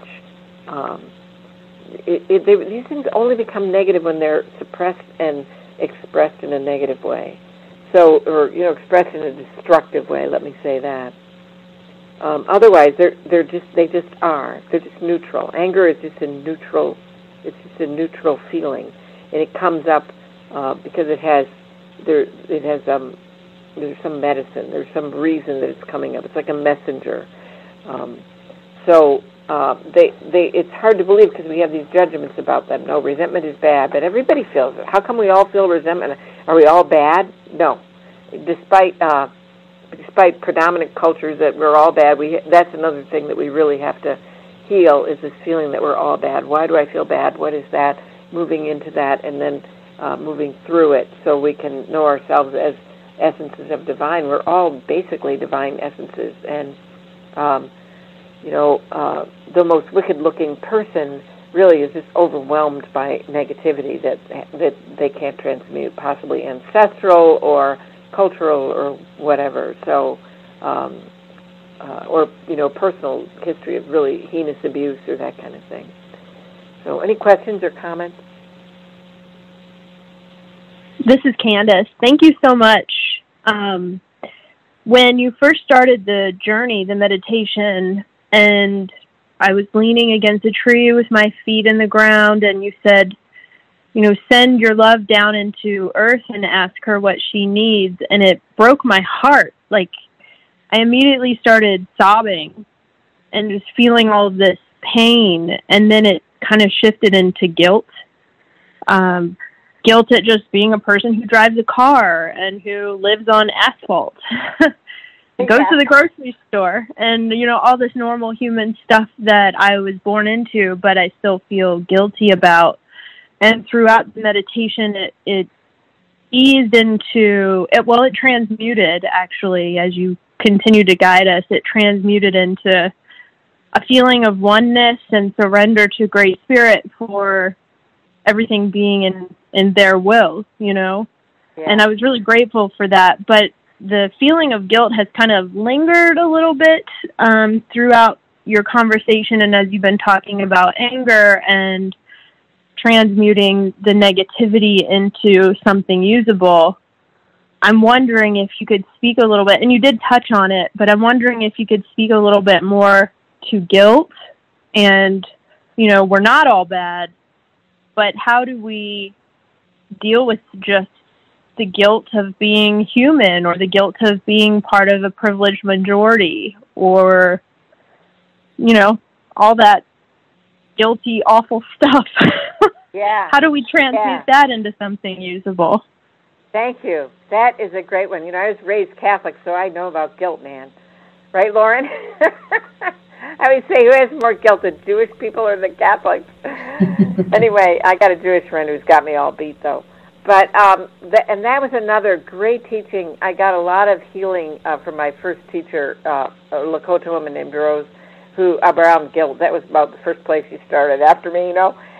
A: These things only become negative when they're suppressed and expressed in a negative way. So, or expressed in a destructive way. Let me say that. Otherwise, they just are. They're just neutral. Anger is just a neutral. It's just a neutral feeling, and it comes up because there's some medicine, there's some reason that it's coming up. It's like a messenger. It's hard to believe because we have these judgments about them. No, resentment is bad, but everybody feels it. How come we all feel resentment? Are we all bad? No. Despite predominant cultures that we're all bad, that's another thing that we really have to heal, is this feeling that we're all bad. Why do I feel bad? What is that? Moving into that and then moving through it so we can know ourselves as essences of divine. We're all basically divine essences, and the most wicked-looking person really is just overwhelmed by negativity that they can't transmute, possibly ancestral or cultural or whatever. So, or personal history of really heinous abuse or that kind of thing. So, any questions or comments?
C: This is Candace. Thank you so much. When you first started the journey, the meditation, and I was leaning against a tree with my feet in the ground, and you said, send your love down into earth and ask her what she needs. And it broke my heart. Like, I immediately started sobbing and just feeling all of this pain. And then it kind of shifted into guilt. Guilt at just being a person who drives a car and who lives on asphalt. Goes to the grocery store and, all this normal human stuff that I was born into, but I still feel guilty about. And throughout the meditation, it eased into it. Well, it transmuted, actually, as you continue to guide us. It transmuted into a feeling of oneness and surrender to Great Spirit for everything being in their will, Yeah. And I was really grateful for that. But the feeling of guilt has kind of lingered a little bit throughout your conversation, and as you've been talking about anger and transmuting the negativity into something usable. I'm wondering if you could speak a little bit, and you did touch on it, but I'm wondering if you could speak a little bit more to guilt and, we're not all bad, but how do we deal with just the guilt of being human or the guilt of being part of a privileged majority or, all that guilty, awful stuff.
A: Yeah.
C: How do we transmute that into something usable?
A: Thank you. That is a great one. I was raised Catholic, so I know about guilt, man. Right, Lauren? I always say, who has more guilt, the Jewish people or the Catholics? Anyway, I got a Jewish friend who's got me all beat, though. But and that was another great teaching. I got a lot of healing from my first teacher, a Lakota woman named Rose, who around guilt. That was about the first place she started after me,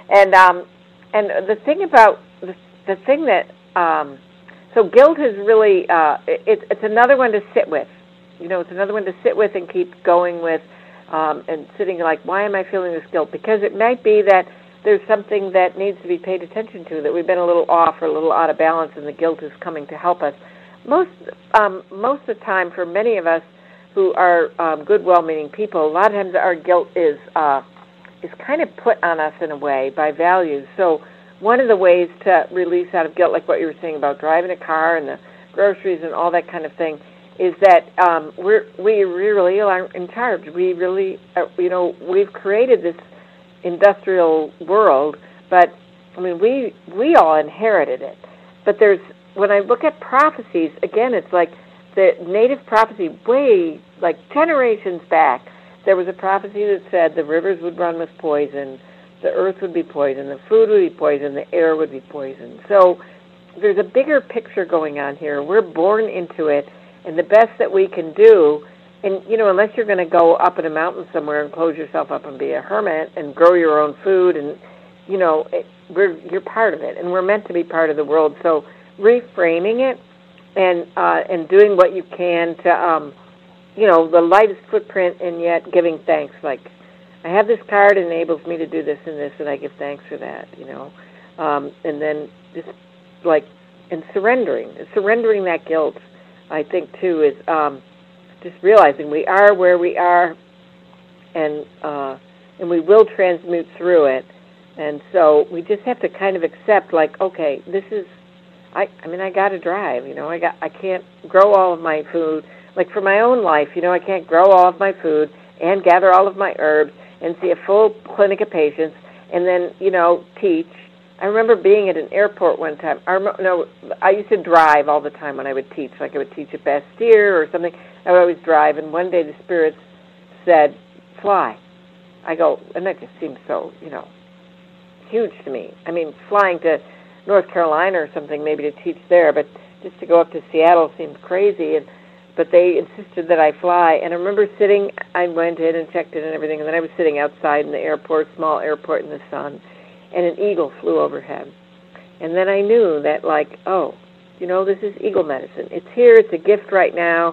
A: And the thing about the thing that so guilt is really it's another one to sit with. It's another one to sit with and keep going with, and sitting like, why am I feeling this guilt? Because it might be that there's something that needs to be paid attention to, that we've been a little off or a little out of balance, and the guilt is coming to help us. Most of the time, for many of us who are good, well-meaning people, a lot of times our guilt is kind of put on us in a way by values. So one of the ways to release out of guilt, like what you were saying about driving a car and the groceries and all that kind of thing, is that we really are in charge. We really, we've created this industrial world, but we all inherited it. But when I look at prophecies, again, it's like the native prophecy way, like generations back, there was a prophecy that said the rivers would run with poison, the earth would be poisoned, the food would be poisoned, the air would be poisoned. So there's a bigger picture going on here. We're born into it, and the best that we can do, and, unless you're going to go up in a mountain somewhere and close yourself up and be a hermit and grow your own food, and, you're part of it, and we're meant to be part of the world. So reframing it and doing what you can to, the lightest footprint, and yet giving thanks. Like, I have this card, it enables me to do this and this, and I give thanks for that, and then just and surrendering that guilt, I think, too, is just realizing we are where we are, and we will transmute through it. And so we just have to kind of accept, okay, this is, I got to drive, I can't grow all of my food. Like for my own life, I can't grow all of my food and gather all of my herbs and see a full clinic of patients and then, teach. I remember being at an airport one time. I used to drive all the time when I would teach. Like I would teach at Bastyr or something. I would always drive. And one day the spirits said, fly. I go, and that just seemed so, huge to me. Flying to North Carolina or something, maybe to teach there, but just to go up to Seattle seemed crazy. But they insisted that I fly. And I remember I went in and checked in and everything, and then I was sitting outside in the airport, small airport in the sun, and an eagle flew overhead. And then I knew that, this is eagle medicine. It's here. It's a gift right now.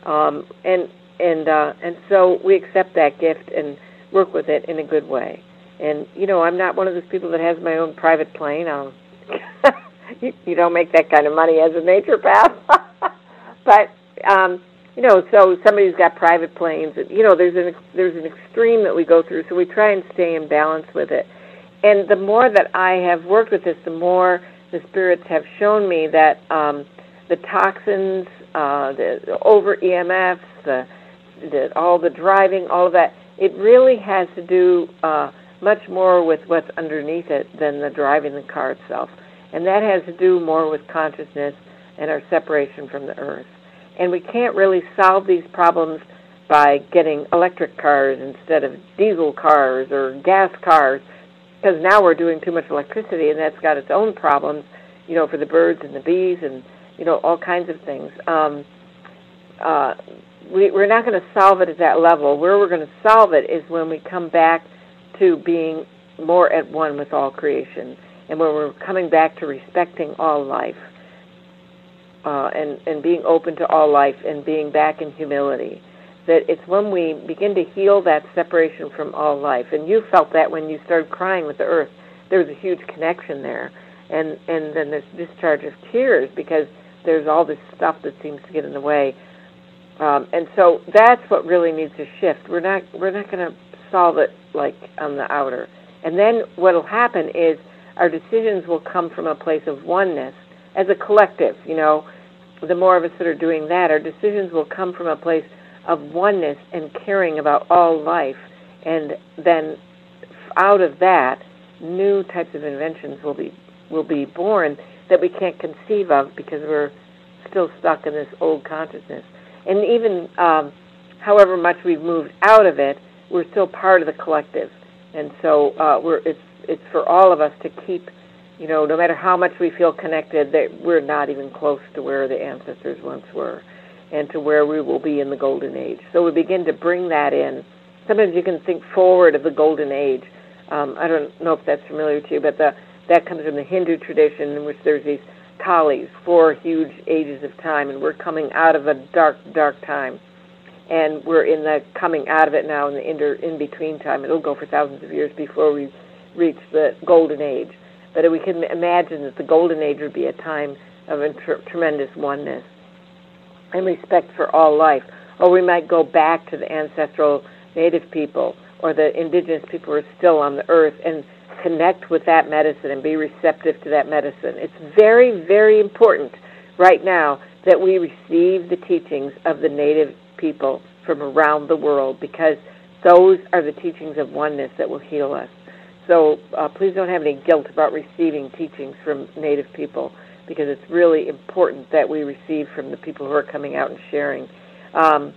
A: And so we accept that gift and work with it in a good way. And, I'm not one of those people that has my own private plane. You don't make that kind of money as a naturopath. But, so somebody who's got private planes, there's an extreme that we go through, so we try and stay in balance with it. And the more that I have worked with this, the more the spirits have shown me that the toxins, the over EMFs, all the driving, all of that, it really has to do much more with what's underneath it than the driving the car itself. And that has to do more with consciousness and our separation from the earth. And we can't really solve these problems by getting electric cars instead of diesel cars or gas cars, because now we're doing too much electricity, and that's got its own problems, for the birds and the bees and, all kinds of things. We're not going to solve it at that level. Where we're going to solve it is when we come back to being more at one with all creation, and when we're coming back to respecting all life, and being open to all life, and being back in humility. That it's when we begin to heal that separation from all life. And you felt that when you started crying with the earth. There was a huge connection there. And then this discharge of tears, because there's all this stuff that seems to get in the way. And so that's what really needs to shift. We're not going to solve it like on the outer. And then what will happen is our decisions will come from a place of oneness as a collective. The more of us that are doing that, our decisions will come from a place of oneness and caring about all life. And then out of that, new types of inventions will be born that we can't conceive of because we're still stuck in this old consciousness. And even however much we've moved out of it, we're still part of the collective. And so it's for all of us to keep, no matter how much we feel connected, that we're not even close to where the ancestors once were and to where we will be in the Golden Age. So we begin to bring that in. Sometimes you can think forward of the Golden Age. I don't know if that's familiar to you, but that comes from the Hindu tradition, in which there's these Kalis, 4 huge ages of time, and we're coming out of a dark, dark time. And we're in the coming out of it now in the in-between time. It'll go for thousands of years before we reach the Golden Age. But we can imagine that the Golden Age would be a time of tremendous oneness and respect for all life. Or we might go back to the ancestral native people or the indigenous people who are still on the earth and connect with that medicine and be receptive to that medicine. It's very, very important right now that we receive the teachings of the native people from around the world, because those are the teachings of oneness that will heal us. So please don't have any guilt about receiving teachings from native people, because it's really important that we receive from the people who are coming out and sharing. And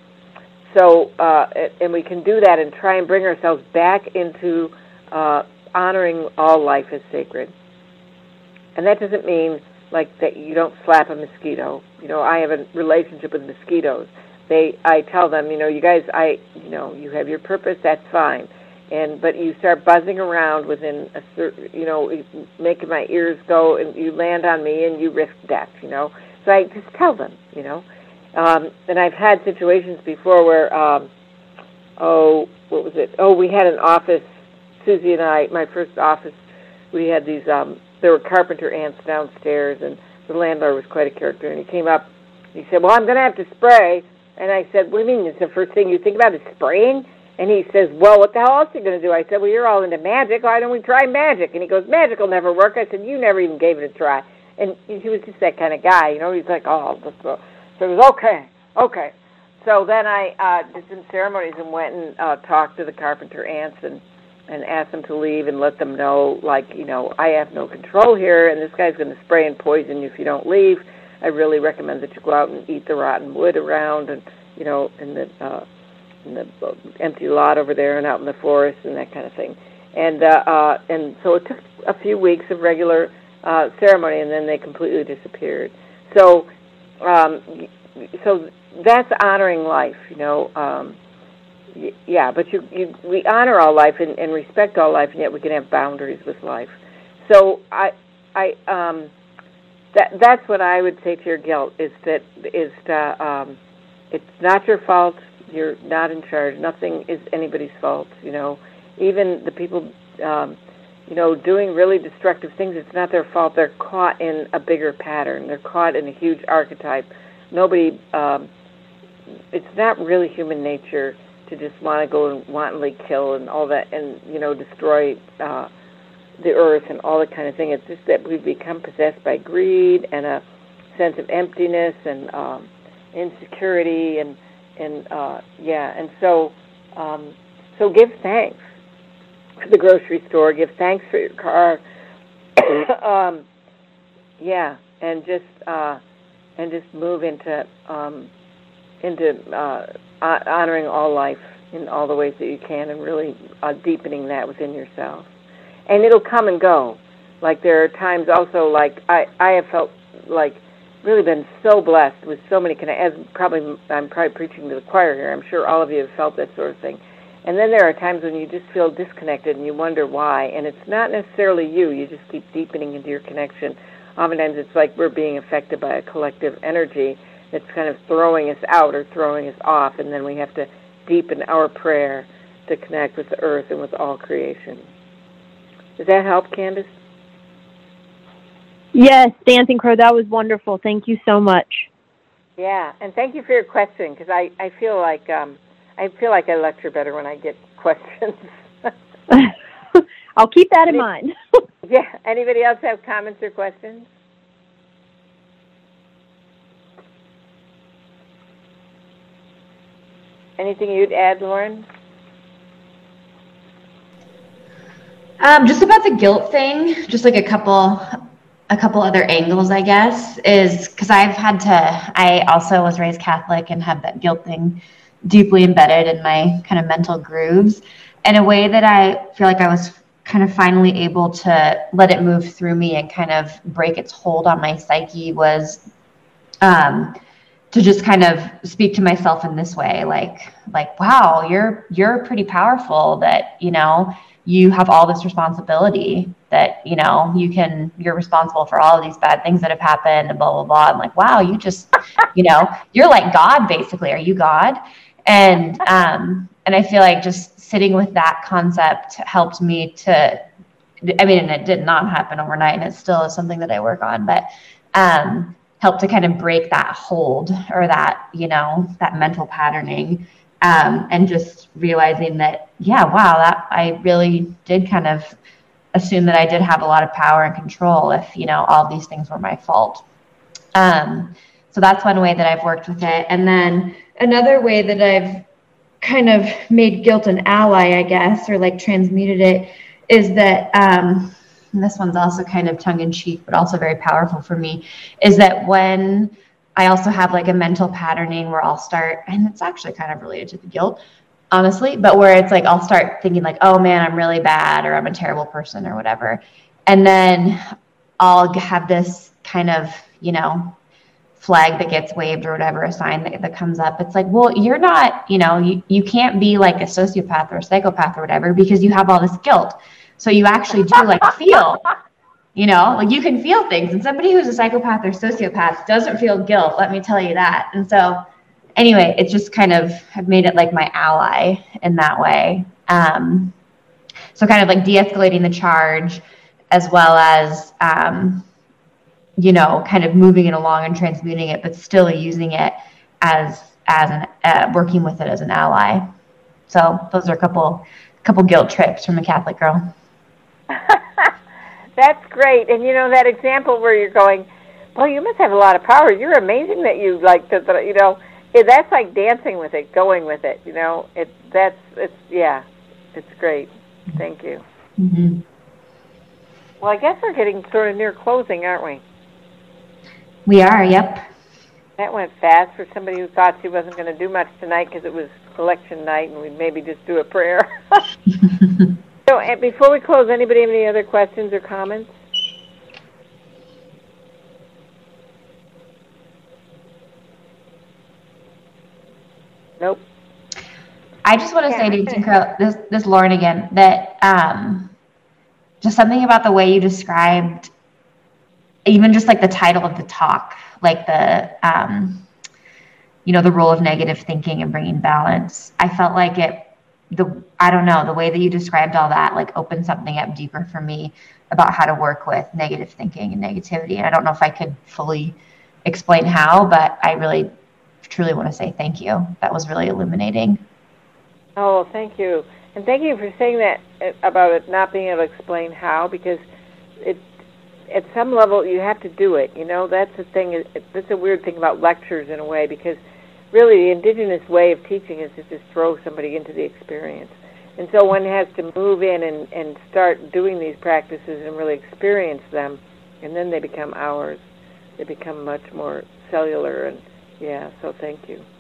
A: we can do that and try and bring ourselves back into honoring all life as sacred. And that doesn't mean like that you don't slap a mosquito. I have a relationship with mosquitoes. I tell them, you guys, you have your purpose, that's fine. But you start buzzing around within a certain, making my ears go, and you land on me and you risk death, So I just tell them, And I've had situations before where, what was it? We had an office, Susie and I, my first office, we had these, there were carpenter ants downstairs, and the landlord was quite a character, and he came up, he said, well, I'm going to have to spray. And I said, what do you mean? It's the first thing you think about is spraying? And he says, well, what the hell else are you going to do? I said, well, you're all into magic. Why don't we try magic? And he goes, magic will never work. I said, you never even gave it a try. And he was just that kind of guy, He's like, oh, so it was okay. So then I did some ceremonies and went and talked to the carpenter ants and asked them to leave and let them know, I have no control here, and this guy's going to spray and poison you if you don't leave. I really recommend that you go out and eat the rotten wood around and, in the empty lot over there and out in the forest and that kind of thing. And so it took a few weeks of regular ceremony, and then they completely disappeared. So that's honoring life, Yeah, but we honor all life and respect all life, and yet we can have boundaries with life. So that's what I would say to your guilt, is it's not your fault. You're not in charge. Nothing is anybody's fault. Even the people, doing really destructive things, it's not their fault. They're caught in a bigger pattern. They're caught in a huge archetype. Nobody, it's not really human nature to just want to go and wantonly kill and all that and, destroy the earth and all that kind of thing. It's just that we've become possessed by greed and a sense of emptiness and insecurity and so give thanks. to the grocery store, give thanks for your car, and just move into honoring all life in all the ways that you can, and really deepening that within yourself. And it'll come and go. Like there are times also, like I have felt like really been so blessed with so many I'm probably preaching to the choir here. I'm sure all of you have felt that sort of thing. And then there are times when you just feel disconnected and you wonder why. And it's not necessarily you. You just keep deepening into your connection. Oftentimes it's like we're being affected by a collective energy that's kind of throwing us out or throwing us off. And then we have to deepen our prayer to connect with the earth and with all creation. Does that help, Candace?
C: Yes, Dancing Crow, that was wonderful. Thank you so much.
A: Yeah, and thank you for your question, because I feel like I lecture better when I get questions.
C: I'll keep that in mind.
A: Yeah. Anybody else have comments or questions? Anything you'd add, Lauren?
B: Just about the guilt thing, just like a couple other angles, I guess, is because I also was raised Catholic and have that guilt thing deeply embedded in my kind of mental grooves. And a way that I feel like I was kind of finally able to let it move through me and kind of break its hold on my psyche was to just kind of speak to myself in this way, like, wow, you're pretty powerful, that, you have all this responsibility, that, you're responsible for all of these bad things that have happened and blah, blah, blah. I'm like, wow, you just, you're like God, basically. Are you God? And I feel like just sitting with that concept helped me and it did not happen overnight, and it still is something that I work on, but, help to kind of break that hold, or that, that mental patterning, and just realizing that, that I really did kind of assume that I did have a lot of power and control if, all of these things were my fault. So that's one way that I've worked with it. And then another way that I've kind of made guilt an ally, I guess, or like transmuted it, is that, and this one's also kind of tongue-in-cheek, but also very powerful for me, is that when I also have like a mental patterning where I'll start, and it's actually kind of related to the guilt, honestly, but where it's like I'll start thinking like, oh man, I'm really bad, or I'm a terrible person, or whatever. And then I'll have this kind of, flag that gets waved or whatever, a sign that comes up. It's like, well, you're not, you can't be like a sociopath or a psychopath or whatever, because you have all this guilt. So you actually do like feel, like you can feel things, and somebody who's a psychopath or sociopath doesn't feel guilt. Let me tell you that. And so anyway, it's just kind of, I've made it like my ally in that way. So kind of like de-escalating the charge, as well as, kind of moving it along and transmuting it, but still using it as working with it as an ally. So those are a couple guilt trips from a Catholic girl.
A: That's great. And that example where you're going, well, you must have a lot of power. You're amazing that you like to, that's like dancing with it, going with it. It's great. Thank you.
B: Mm-hmm.
A: Well, I guess we're getting sort of near closing, aren't we?
B: We are, yep.
A: That went fast for somebody who thought she wasn't going to do much tonight because it was election night and we'd maybe just do a prayer. So before we close, anybody have any other questions or comments? Nope.
B: I just want to say to Dancing Crow, this Lauren again, that just something about the way you described, even just like the title of the talk, like the the role of negative thinking and bringing balance. I felt like the way that you described all that like opened something up deeper for me about how to work with negative thinking and negativity. And I don't know if I could fully explain how, but I really truly want to say thank you. That was really illuminating.
A: Oh, thank you. And thank you for saying that about it not being able to explain how, because at some level you have to do it. That's the thing. That's a weird thing about lectures in a way, because really the indigenous way of teaching is to just throw somebody into the experience. And so one has to move in and start doing these practices and really experience them, and then they become ours. They become much more cellular, and yeah, so thank you.